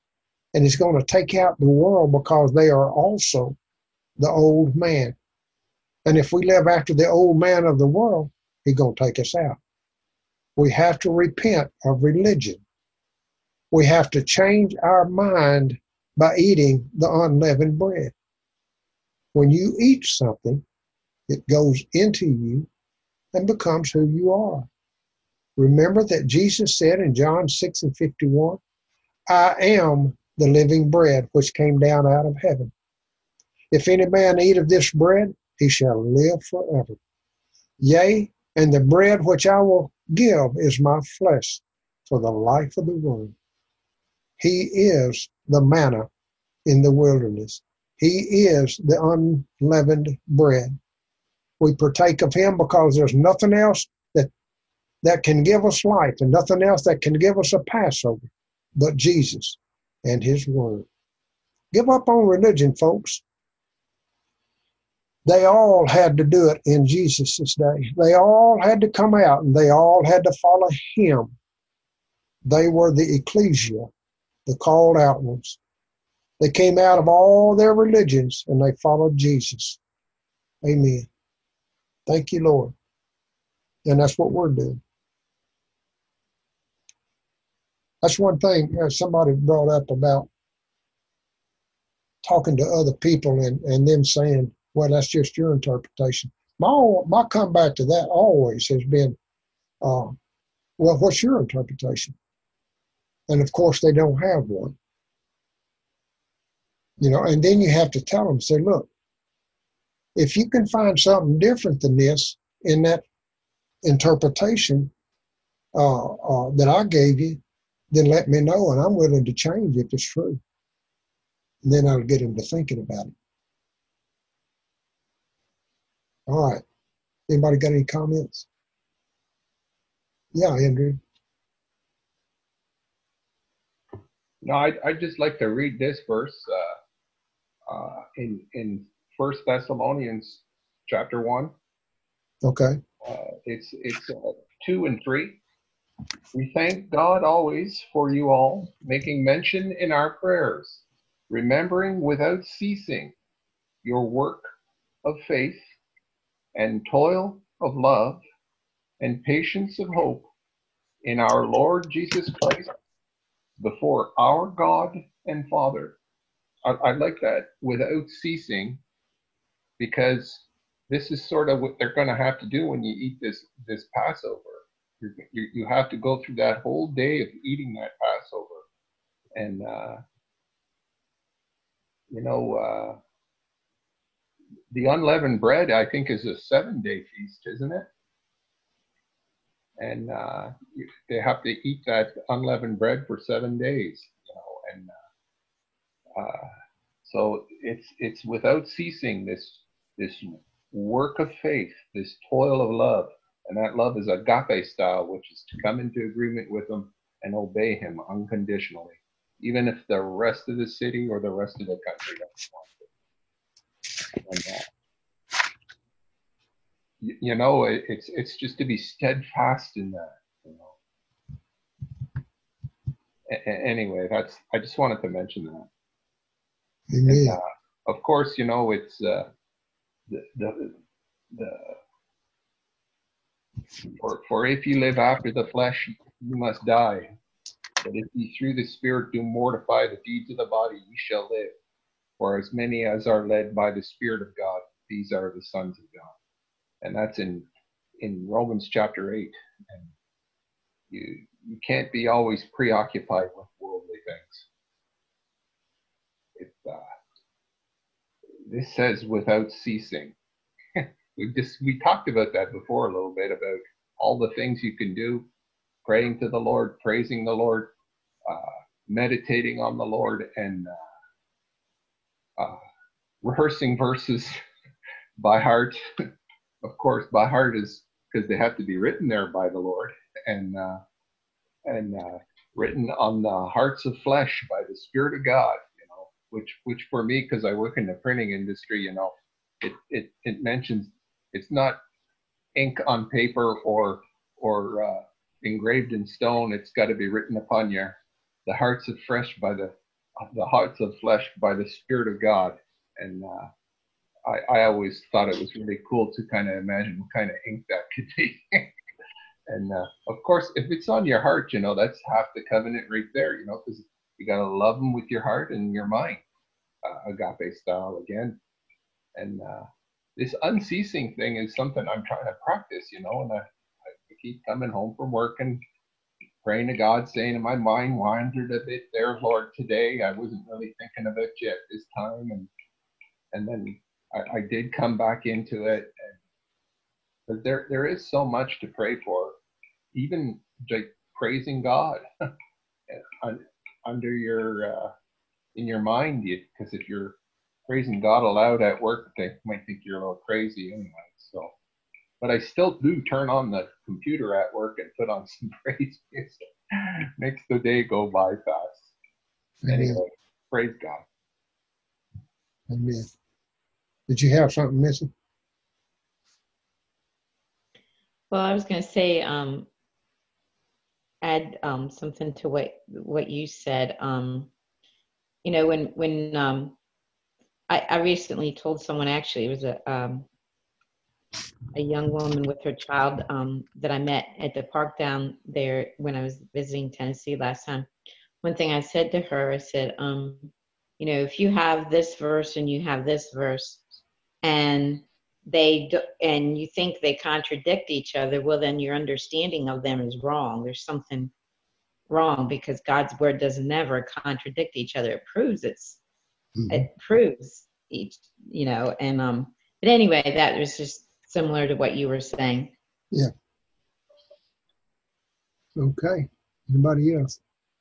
And he's going to take out the world because they are also the old man. And if we live after the old man of the world, he's going to take us out. We have to repent of religion. We have to change our mind by eating the unleavened bread. When you eat something, it goes into you and becomes who you are. Remember that Jesus said in John 6:51, I am the living bread which came down out of heaven. If any man eat of this bread, he shall live forever. Yea, and the bread which I will give is my flesh for the life of the world. He is the manna in the wilderness. He is the unleavened bread. We partake of him because there's nothing else that can give us life and nothing else that can give us a Passover but Jesus and his word. Give up on religion, folks. They all had to do it in Jesus' day. They all had to come out and they all had to follow him. They were the ecclesia, the called out ones. They came out of all their religions and they followed Jesus. Amen. Thank you, Lord. And that's what we're doing. That's one thing somebody brought up about talking to other people and them saying, well, that's just your interpretation. My comeback to that always has been, well, what's your interpretation? And of course, they don't have one. You know, and then you have to tell them, say, look, if you can find something different than this in that interpretation that I gave you, then let me know, and I'm willing to change if it's true. And then I'll get them to thinking about it. All right. Anybody got any comments? Yeah, Andrew. No, I'd just like to read this verse in 1 Thessalonians chapter 1. Okay. It's 2 and 3. We thank God always for you all, making mention in our prayers, remembering without ceasing your work of faith and toil of love and patience of hope in our Lord Jesus Christ before our God and Father. I like that, without ceasing, because this is sort of what they're going to have to do when you eat this Passover. You have to go through that whole day of eating that Passover. And, the unleavened bread, I think, is a 7-day feast, isn't it? And they have to eat that unleavened bread for 7 days, and so it's without ceasing this work of faith, this toil of love, and that love is agape style, which is to come into agreement with him and obey him unconditionally, even if the rest of the city or the rest of the country doesn't want it. And it's just to be steadfast in that. Anyway, I just wanted to mention that. Amen. And, of course, it's for if you live after the flesh, you must die. But if ye through the Spirit do mortify the deeds of the body, ye shall live. For as many as are led by the Spirit of God, these are the sons of God. And that's in Romans chapter 8. And you can't be always preoccupied with worldly things. This says without ceasing. We talked about that before a little bit, about all the things you can do, praying to the Lord, praising the Lord, meditating on the Lord, and rehearsing verses by heart. Of course, by heart is because they have to be written there by the Lord, and written on the hearts of flesh by the Spirit of God. Which for me, because I work in the printing industry, it mentions it's not ink on paper or engraved in stone. It's got to be written upon the hearts of flesh by the the hearts of flesh by the Spirit of God. And I always thought it was really cool to kind of imagine what kind of ink that could be. And of course, if it's on your heart, you know, that's half the covenant right there, you know, because you got to love them with your heart and your mind, agape style again. And this unceasing thing is something I'm trying to practice, you know, and I keep coming home from work and praying to God, saying, my mind wandered a bit there, Lord, today. I wasn't really thinking about you at this time. And then I did come back into it. But there is so much to pray for, even like praising God under your in your mind, because if you're praising God aloud at work, they might think you're a little crazy anyway. So, but I still do turn on the computer at work and put on some praise music. Makes the day go by fast. Amen. Anyway, praise God. Amen. Did you have something, Missy? Well, I was going to say, add something to what you said. You know, when I recently told someone, actually, it was a young woman with her child that I met at the park down there when I was visiting Tennessee last time. One thing I said to her, I said, you know, if you have this verse and you have this verse, and and you think they contradict each other, well, then your understanding of them is wrong. There's something wrong, because God's word doesn't never contradict each other. It proves it proves each, you know. And but anyway, that was just similar to what you were saying. Yeah. Okay. Anybody else?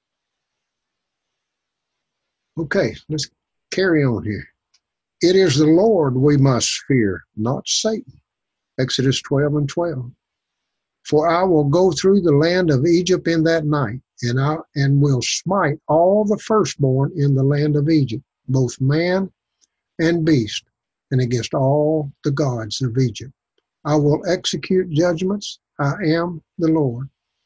Okay, let's carry on here. It is the Lord we must fear, not Satan. Exodus 12:12. For I will go through the land of Egypt in that night, and will smite all the firstborn in the land of Egypt, both man and beast, and against all the gods of Egypt. I will execute judgments. I am the Lord.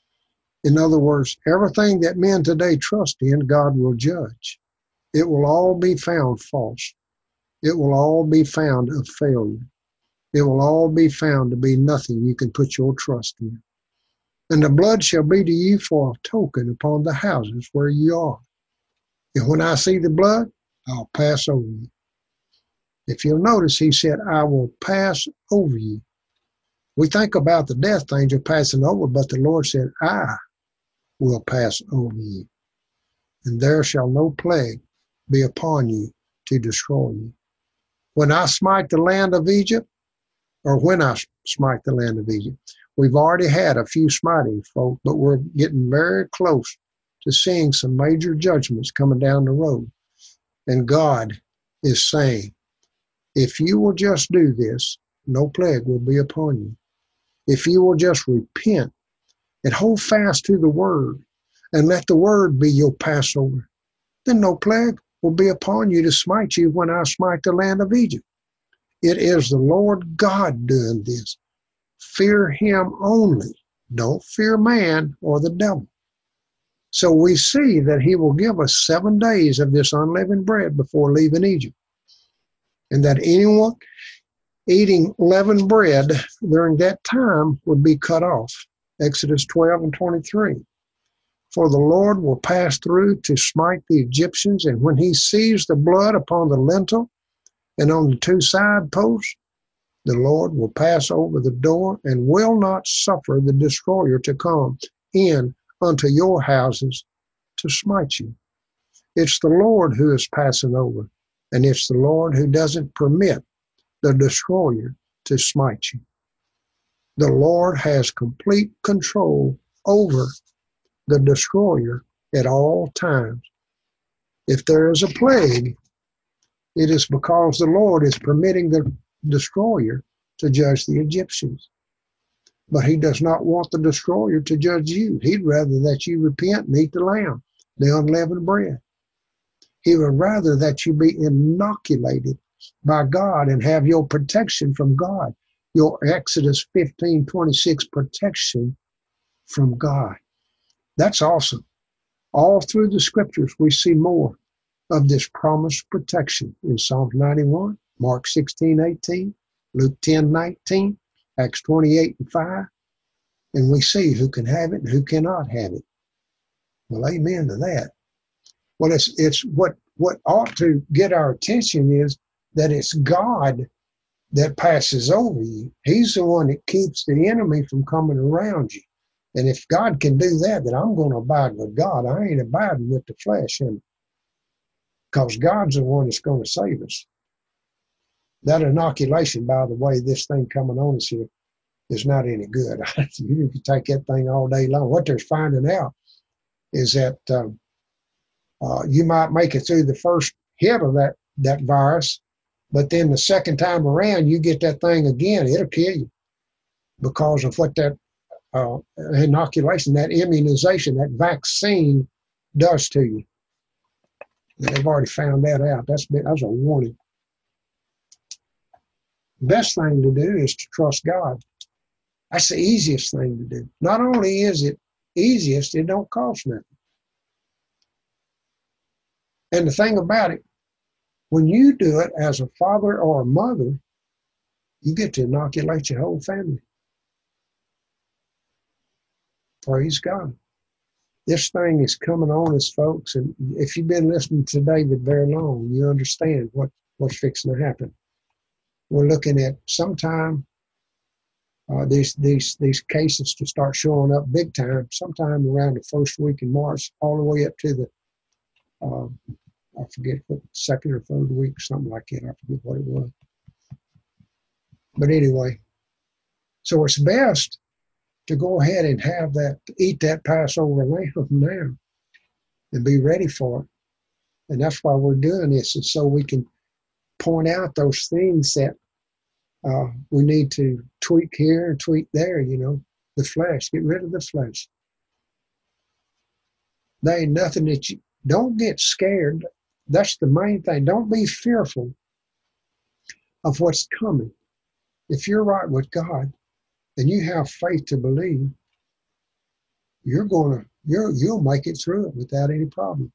In other words, everything that men today trust in, God will judge. It will all be found false. It will all be found of failure. It will all be found to be nothing you can put your trust in. And the blood shall be to you for a token upon the houses where you are. And when I see the blood, I'll pass over you. If you'll notice, he said, I will pass over you. We think about the death angel passing over, but the Lord said, I will pass over you. And there shall no plague be upon you to destroy you. When I smite the land of Egypt, or when I smite the land of Egypt, we've already had a few smiting, folk, but we're getting very close to seeing some major judgments coming down the road. And God is saying, if you will just do this, no plague will be upon you. If you will just repent and hold fast to the word and let the word be your Passover, then no plague will be upon you to smite you when I smite the land of Egypt. It is the Lord God doing this. Fear him only. Don't fear man or the devil. So we see that he will give us 7 days of this unleavened bread before leaving Egypt. And that anyone eating leavened bread during that time would be cut off. Exodus 12:23. For the Lord will pass through to smite the Egyptians, and when he sees the blood upon the lintel and on the 2 side posts, the Lord will pass over the door and will not suffer the destroyer to come in unto your houses to smite you. It's the Lord who is passing over, and it's the Lord who doesn't permit the destroyer to smite you. The Lord has complete control over the destroyer at all times. If there is a plague, it is because the Lord is permitting the destroyer to judge the Egyptians. But he does not want the destroyer to judge you. He'd rather that you repent and eat the lamb, the unleavened bread. He would rather that you be inoculated by God and have your protection from God, your Exodus 15:26 protection from God. That's awesome. All through the scriptures, we see more of this promised protection in Psalms 91, Mark 16:18, Luke 10:19, Acts 28:5, and we see who can have it and who cannot have it. Well, amen to that. Well, it's what ought to get our attention is that it's God that passes over you. He's the one that keeps the enemy from coming around you. And if God can do that, then I'm going to abide with God. I ain't abiding with the flesh, because God's the one that's going to save us. That inoculation, by the way, this thing coming on us here, is not any good. You can take that thing all day long. What they're finding out is that you might make it through the first hit of that virus, but then the second time around, you get that thing again, it'll kill you because of what that inoculation, that immunization, that vaccine does to you. They've already found that out. That's a warning. Best thing to do is to trust God. That's the easiest thing to do. Not only is it easiest, it don't cost nothing. And the thing about it, when you do it as a father or a mother, you get to inoculate your whole family. Praise God. This thing is coming on us, folks, and if you've been listening to David very long, you understand what's fixing to happen. We're looking at sometime these cases to start showing up big time, sometime around the first week in March, all the way up to the I forget what, second or third week, something like that. I forget what it was. But anyway, so it's best to go ahead and have that, eat that Passover lamb now and be ready for it. And that's why we're doing this, is so we can point out those things that we need to tweak here and tweak there, the flesh. Get rid of the flesh. There ain't nothing that you, don't get scared. That's the main thing. Don't be fearful of what's coming. If you're right with God and you have faith to believe, you'll make it through it without any problem.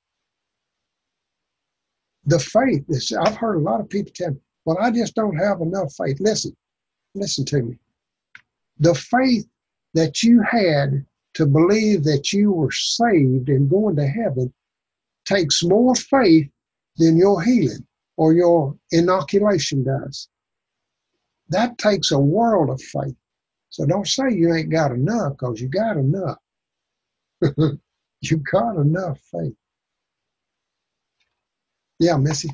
The faith, I've heard a lot of people tell me, well, I just don't have enough faith. Listen to me. The faith that you had to believe that you were saved and going to heaven takes more faith than your healing or your inoculation does. That takes a world of faith. So don't say you ain't got enough, because you got enough. You got enough faith. Yeah, Missy.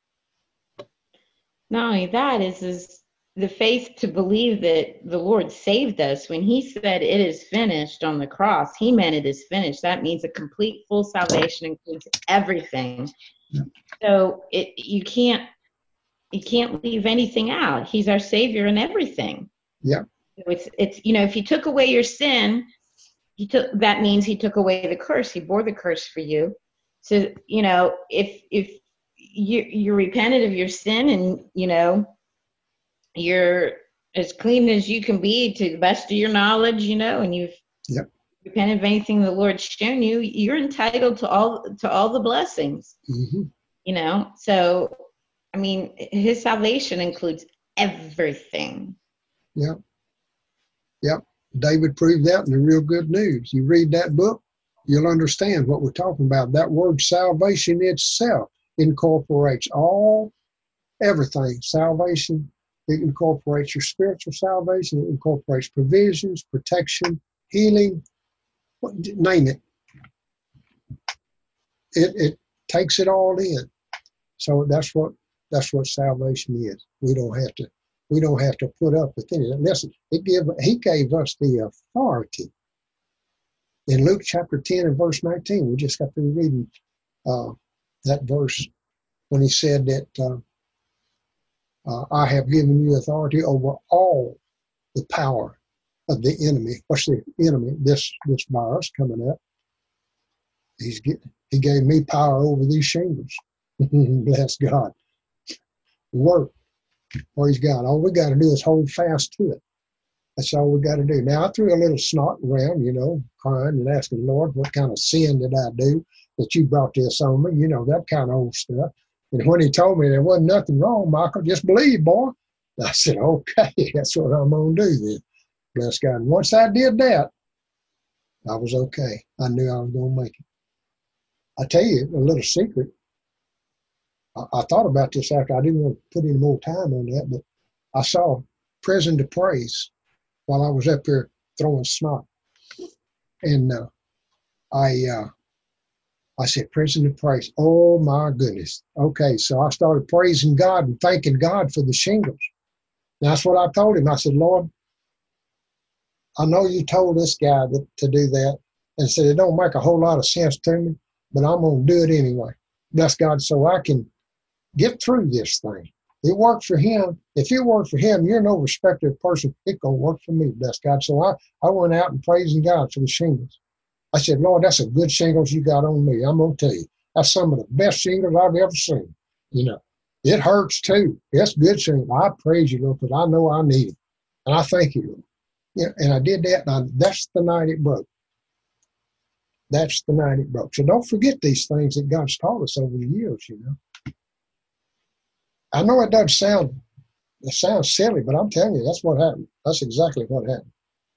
Not only that is the faith to believe that the Lord saved us. When he said it is finished on the cross, he meant it is finished. That means a complete full salvation includes everything. Yeah. So you can't leave anything out. He's our Savior in everything. Yeah. So it's if he took away your sin, that means he took away the curse. He bore the curse for you. So if you're repentant of your sin and you're as clean as you can be to the best of your knowledge, and you've repented of anything the Lord's shown you, you're entitled to all the blessings. Mm-hmm. So I mean, his salvation includes everything. Yep. David proved that in the Real Good News. You read that book, you'll understand what we're talking about. That word salvation itself incorporates everything. Salvation, it incorporates your spiritual salvation, it incorporates provisions, protection, healing, name it. It takes it all in. So that's what salvation is. We don't have to put up with anything. Listen, he gave us the authority. In Luke chapter 10 and verse 19, we just got through reading that verse when he said that I have given you authority over all the power of the enemy. What's the enemy? This virus coming up. He gave me power over these shingles. Bless God. Work. Praise God. All we got to do is hold fast to it. That's all we got to do. Now, I threw a little snot around, crying and asking the Lord, what kind of sin did I do? that you brought this on me, that kind of old stuff. And when he told me there wasn't nothing wrong, Michael, just believe, boy. I said, okay, that's what I'm going to do then. Bless God. And once I did that, I was okay. I knew I was going to make it. I tell you a little secret. I thought about this after. I didn't want to put any more time on that, but I saw Prison to Praise while I was up here throwing snot. And I said, Prison to Praise. Oh, my goodness. Okay, so I started praising God and thanking God for the shingles. And that's what I told him. I said, Lord, I know you told this guy to do that. And said, it don't make a whole lot of sense to me, but I'm going to do it anyway. Bless God, so I can get through this thing. It worked for him. If it worked for him, you're no respected person. It's going to work for me, bless God. So I went out and praising God for the shingles. I said, Lord, that's a good shingles you got on me. I'm going to tell you, that's some of the best shingles I've ever seen. It hurts too. It's good shingles. I praise you, Lord, because I know I need it. And I thank you, Lord. Yeah, and I did that, and that's the night it broke. That's the night it broke. So don't forget these things that God's taught us over the years, I know it sounds silly, but I'm telling you, that's what happened. That's exactly what happened.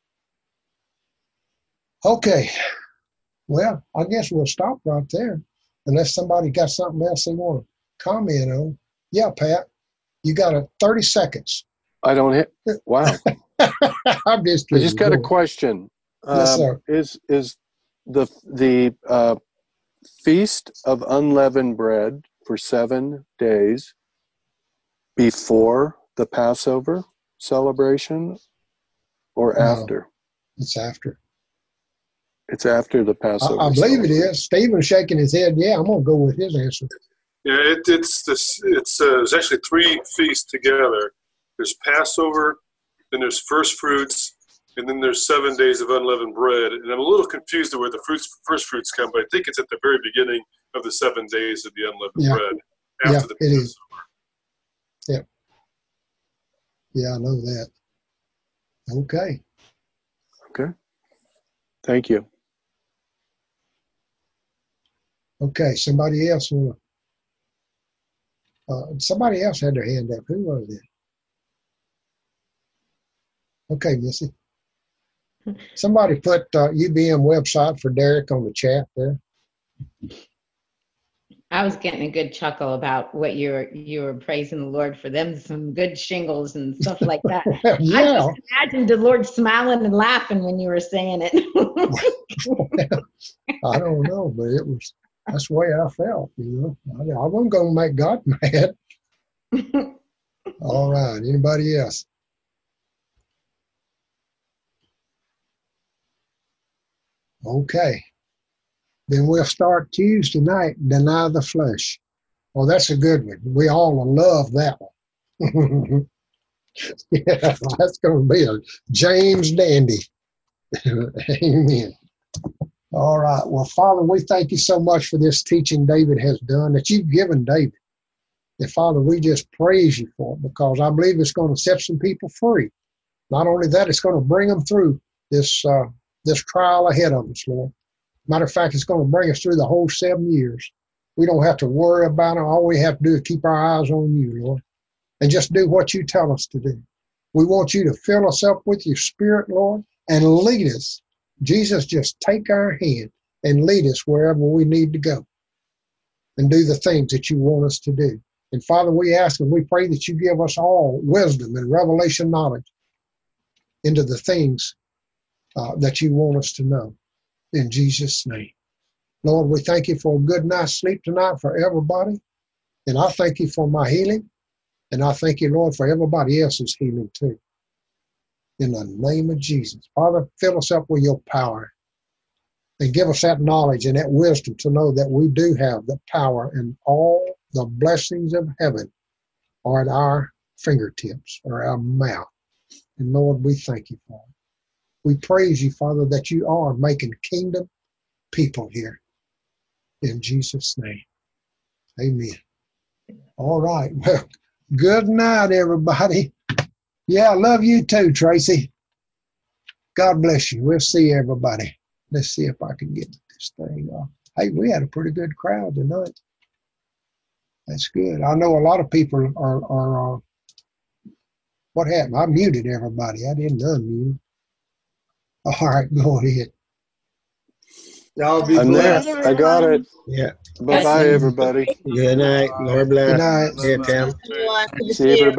Okay. Well, I guess we'll stop right there, unless somebody got something else they want to comment on. Yeah, Pat, you got 30 seconds. I don't hit. Wow. I'm just kidding. I just got a question. Yes, sir. Is the Feast of Unleavened Bread for 7 days before the Passover celebration or after? It's after. It's after the Passover. I believe it is. Stephen's shaking his head. Yeah, I'm going to go with his answer. Yeah, there's actually 3 feasts together. There's Passover, then there's first fruits, and then there's 7 days of unleavened bread. And I'm a little confused at where the first fruits come, but I think it's at the very beginning of the 7 days of the unleavened bread. After the Passover. Is. Yep. Yeah, I know that. Okay. Okay. Thank you. Okay, somebody else somebody else had their hand up. Who was it? Okay, Missy. Somebody put UBM website for Derek on the chat there. I was getting a good chuckle about what you were praising the Lord for them, some good shingles and stuff like that. Yeah. I just imagined the Lord smiling and laughing when you were saying it. I don't know, but that's the way I felt, I wasn't going to make God mad. All right. Anybody else? Okay. Then we'll start Tuesday night, Deny the Flesh. Well, that's a good one. We all love that one. Yeah, that's going to be a James Dandy. Amen. All right. Well, Father, we thank you so much for this teaching David has done, that you've given David. And Father, we just praise you for it, because I believe it's going to set some people free. Not only that, it's going to bring them through this trial ahead of us, Lord. Matter of fact, it's going to bring us through the whole 7 years. We don't have to worry about it. All we have to do is keep our eyes on you, Lord, and just do what you tell us to do. We want you to fill us up with your Spirit, Lord, and lead us. Jesus, just take our hand and lead us wherever we need to go and do the things that you want us to do. And Father, we ask and we pray that you give us all wisdom and revelation knowledge into the things that you want us to know. In Jesus' name. Lord, we thank you for a good night's sleep tonight for everybody. And I thank you for my healing. And I thank you, Lord, for everybody else's healing too. In the name of Jesus. Father, fill us up with your power. And give us that knowledge and that wisdom to know that we do have the power, and all the blessings of heaven are at our fingertips or our mouth. And Lord, we thank you for it. We praise you, Father, that you are making kingdom people here. In Jesus' name. Amen. All right. Well, good night, everybody. Yeah, I love you too, Tracy. God bless you. We'll see everybody. Let's see if I can get this thing off. Hey, we had a pretty good crowd tonight. That's good. I know a lot of people are what happened? I muted everybody. I didn't unmute. All right, go ahead. Y'all be I'm there. blessed. I got it. Yeah. Bye-bye, everybody. Good night. Lord bless. Good night. See you, Tim. Everyone, good to See see you. everybody.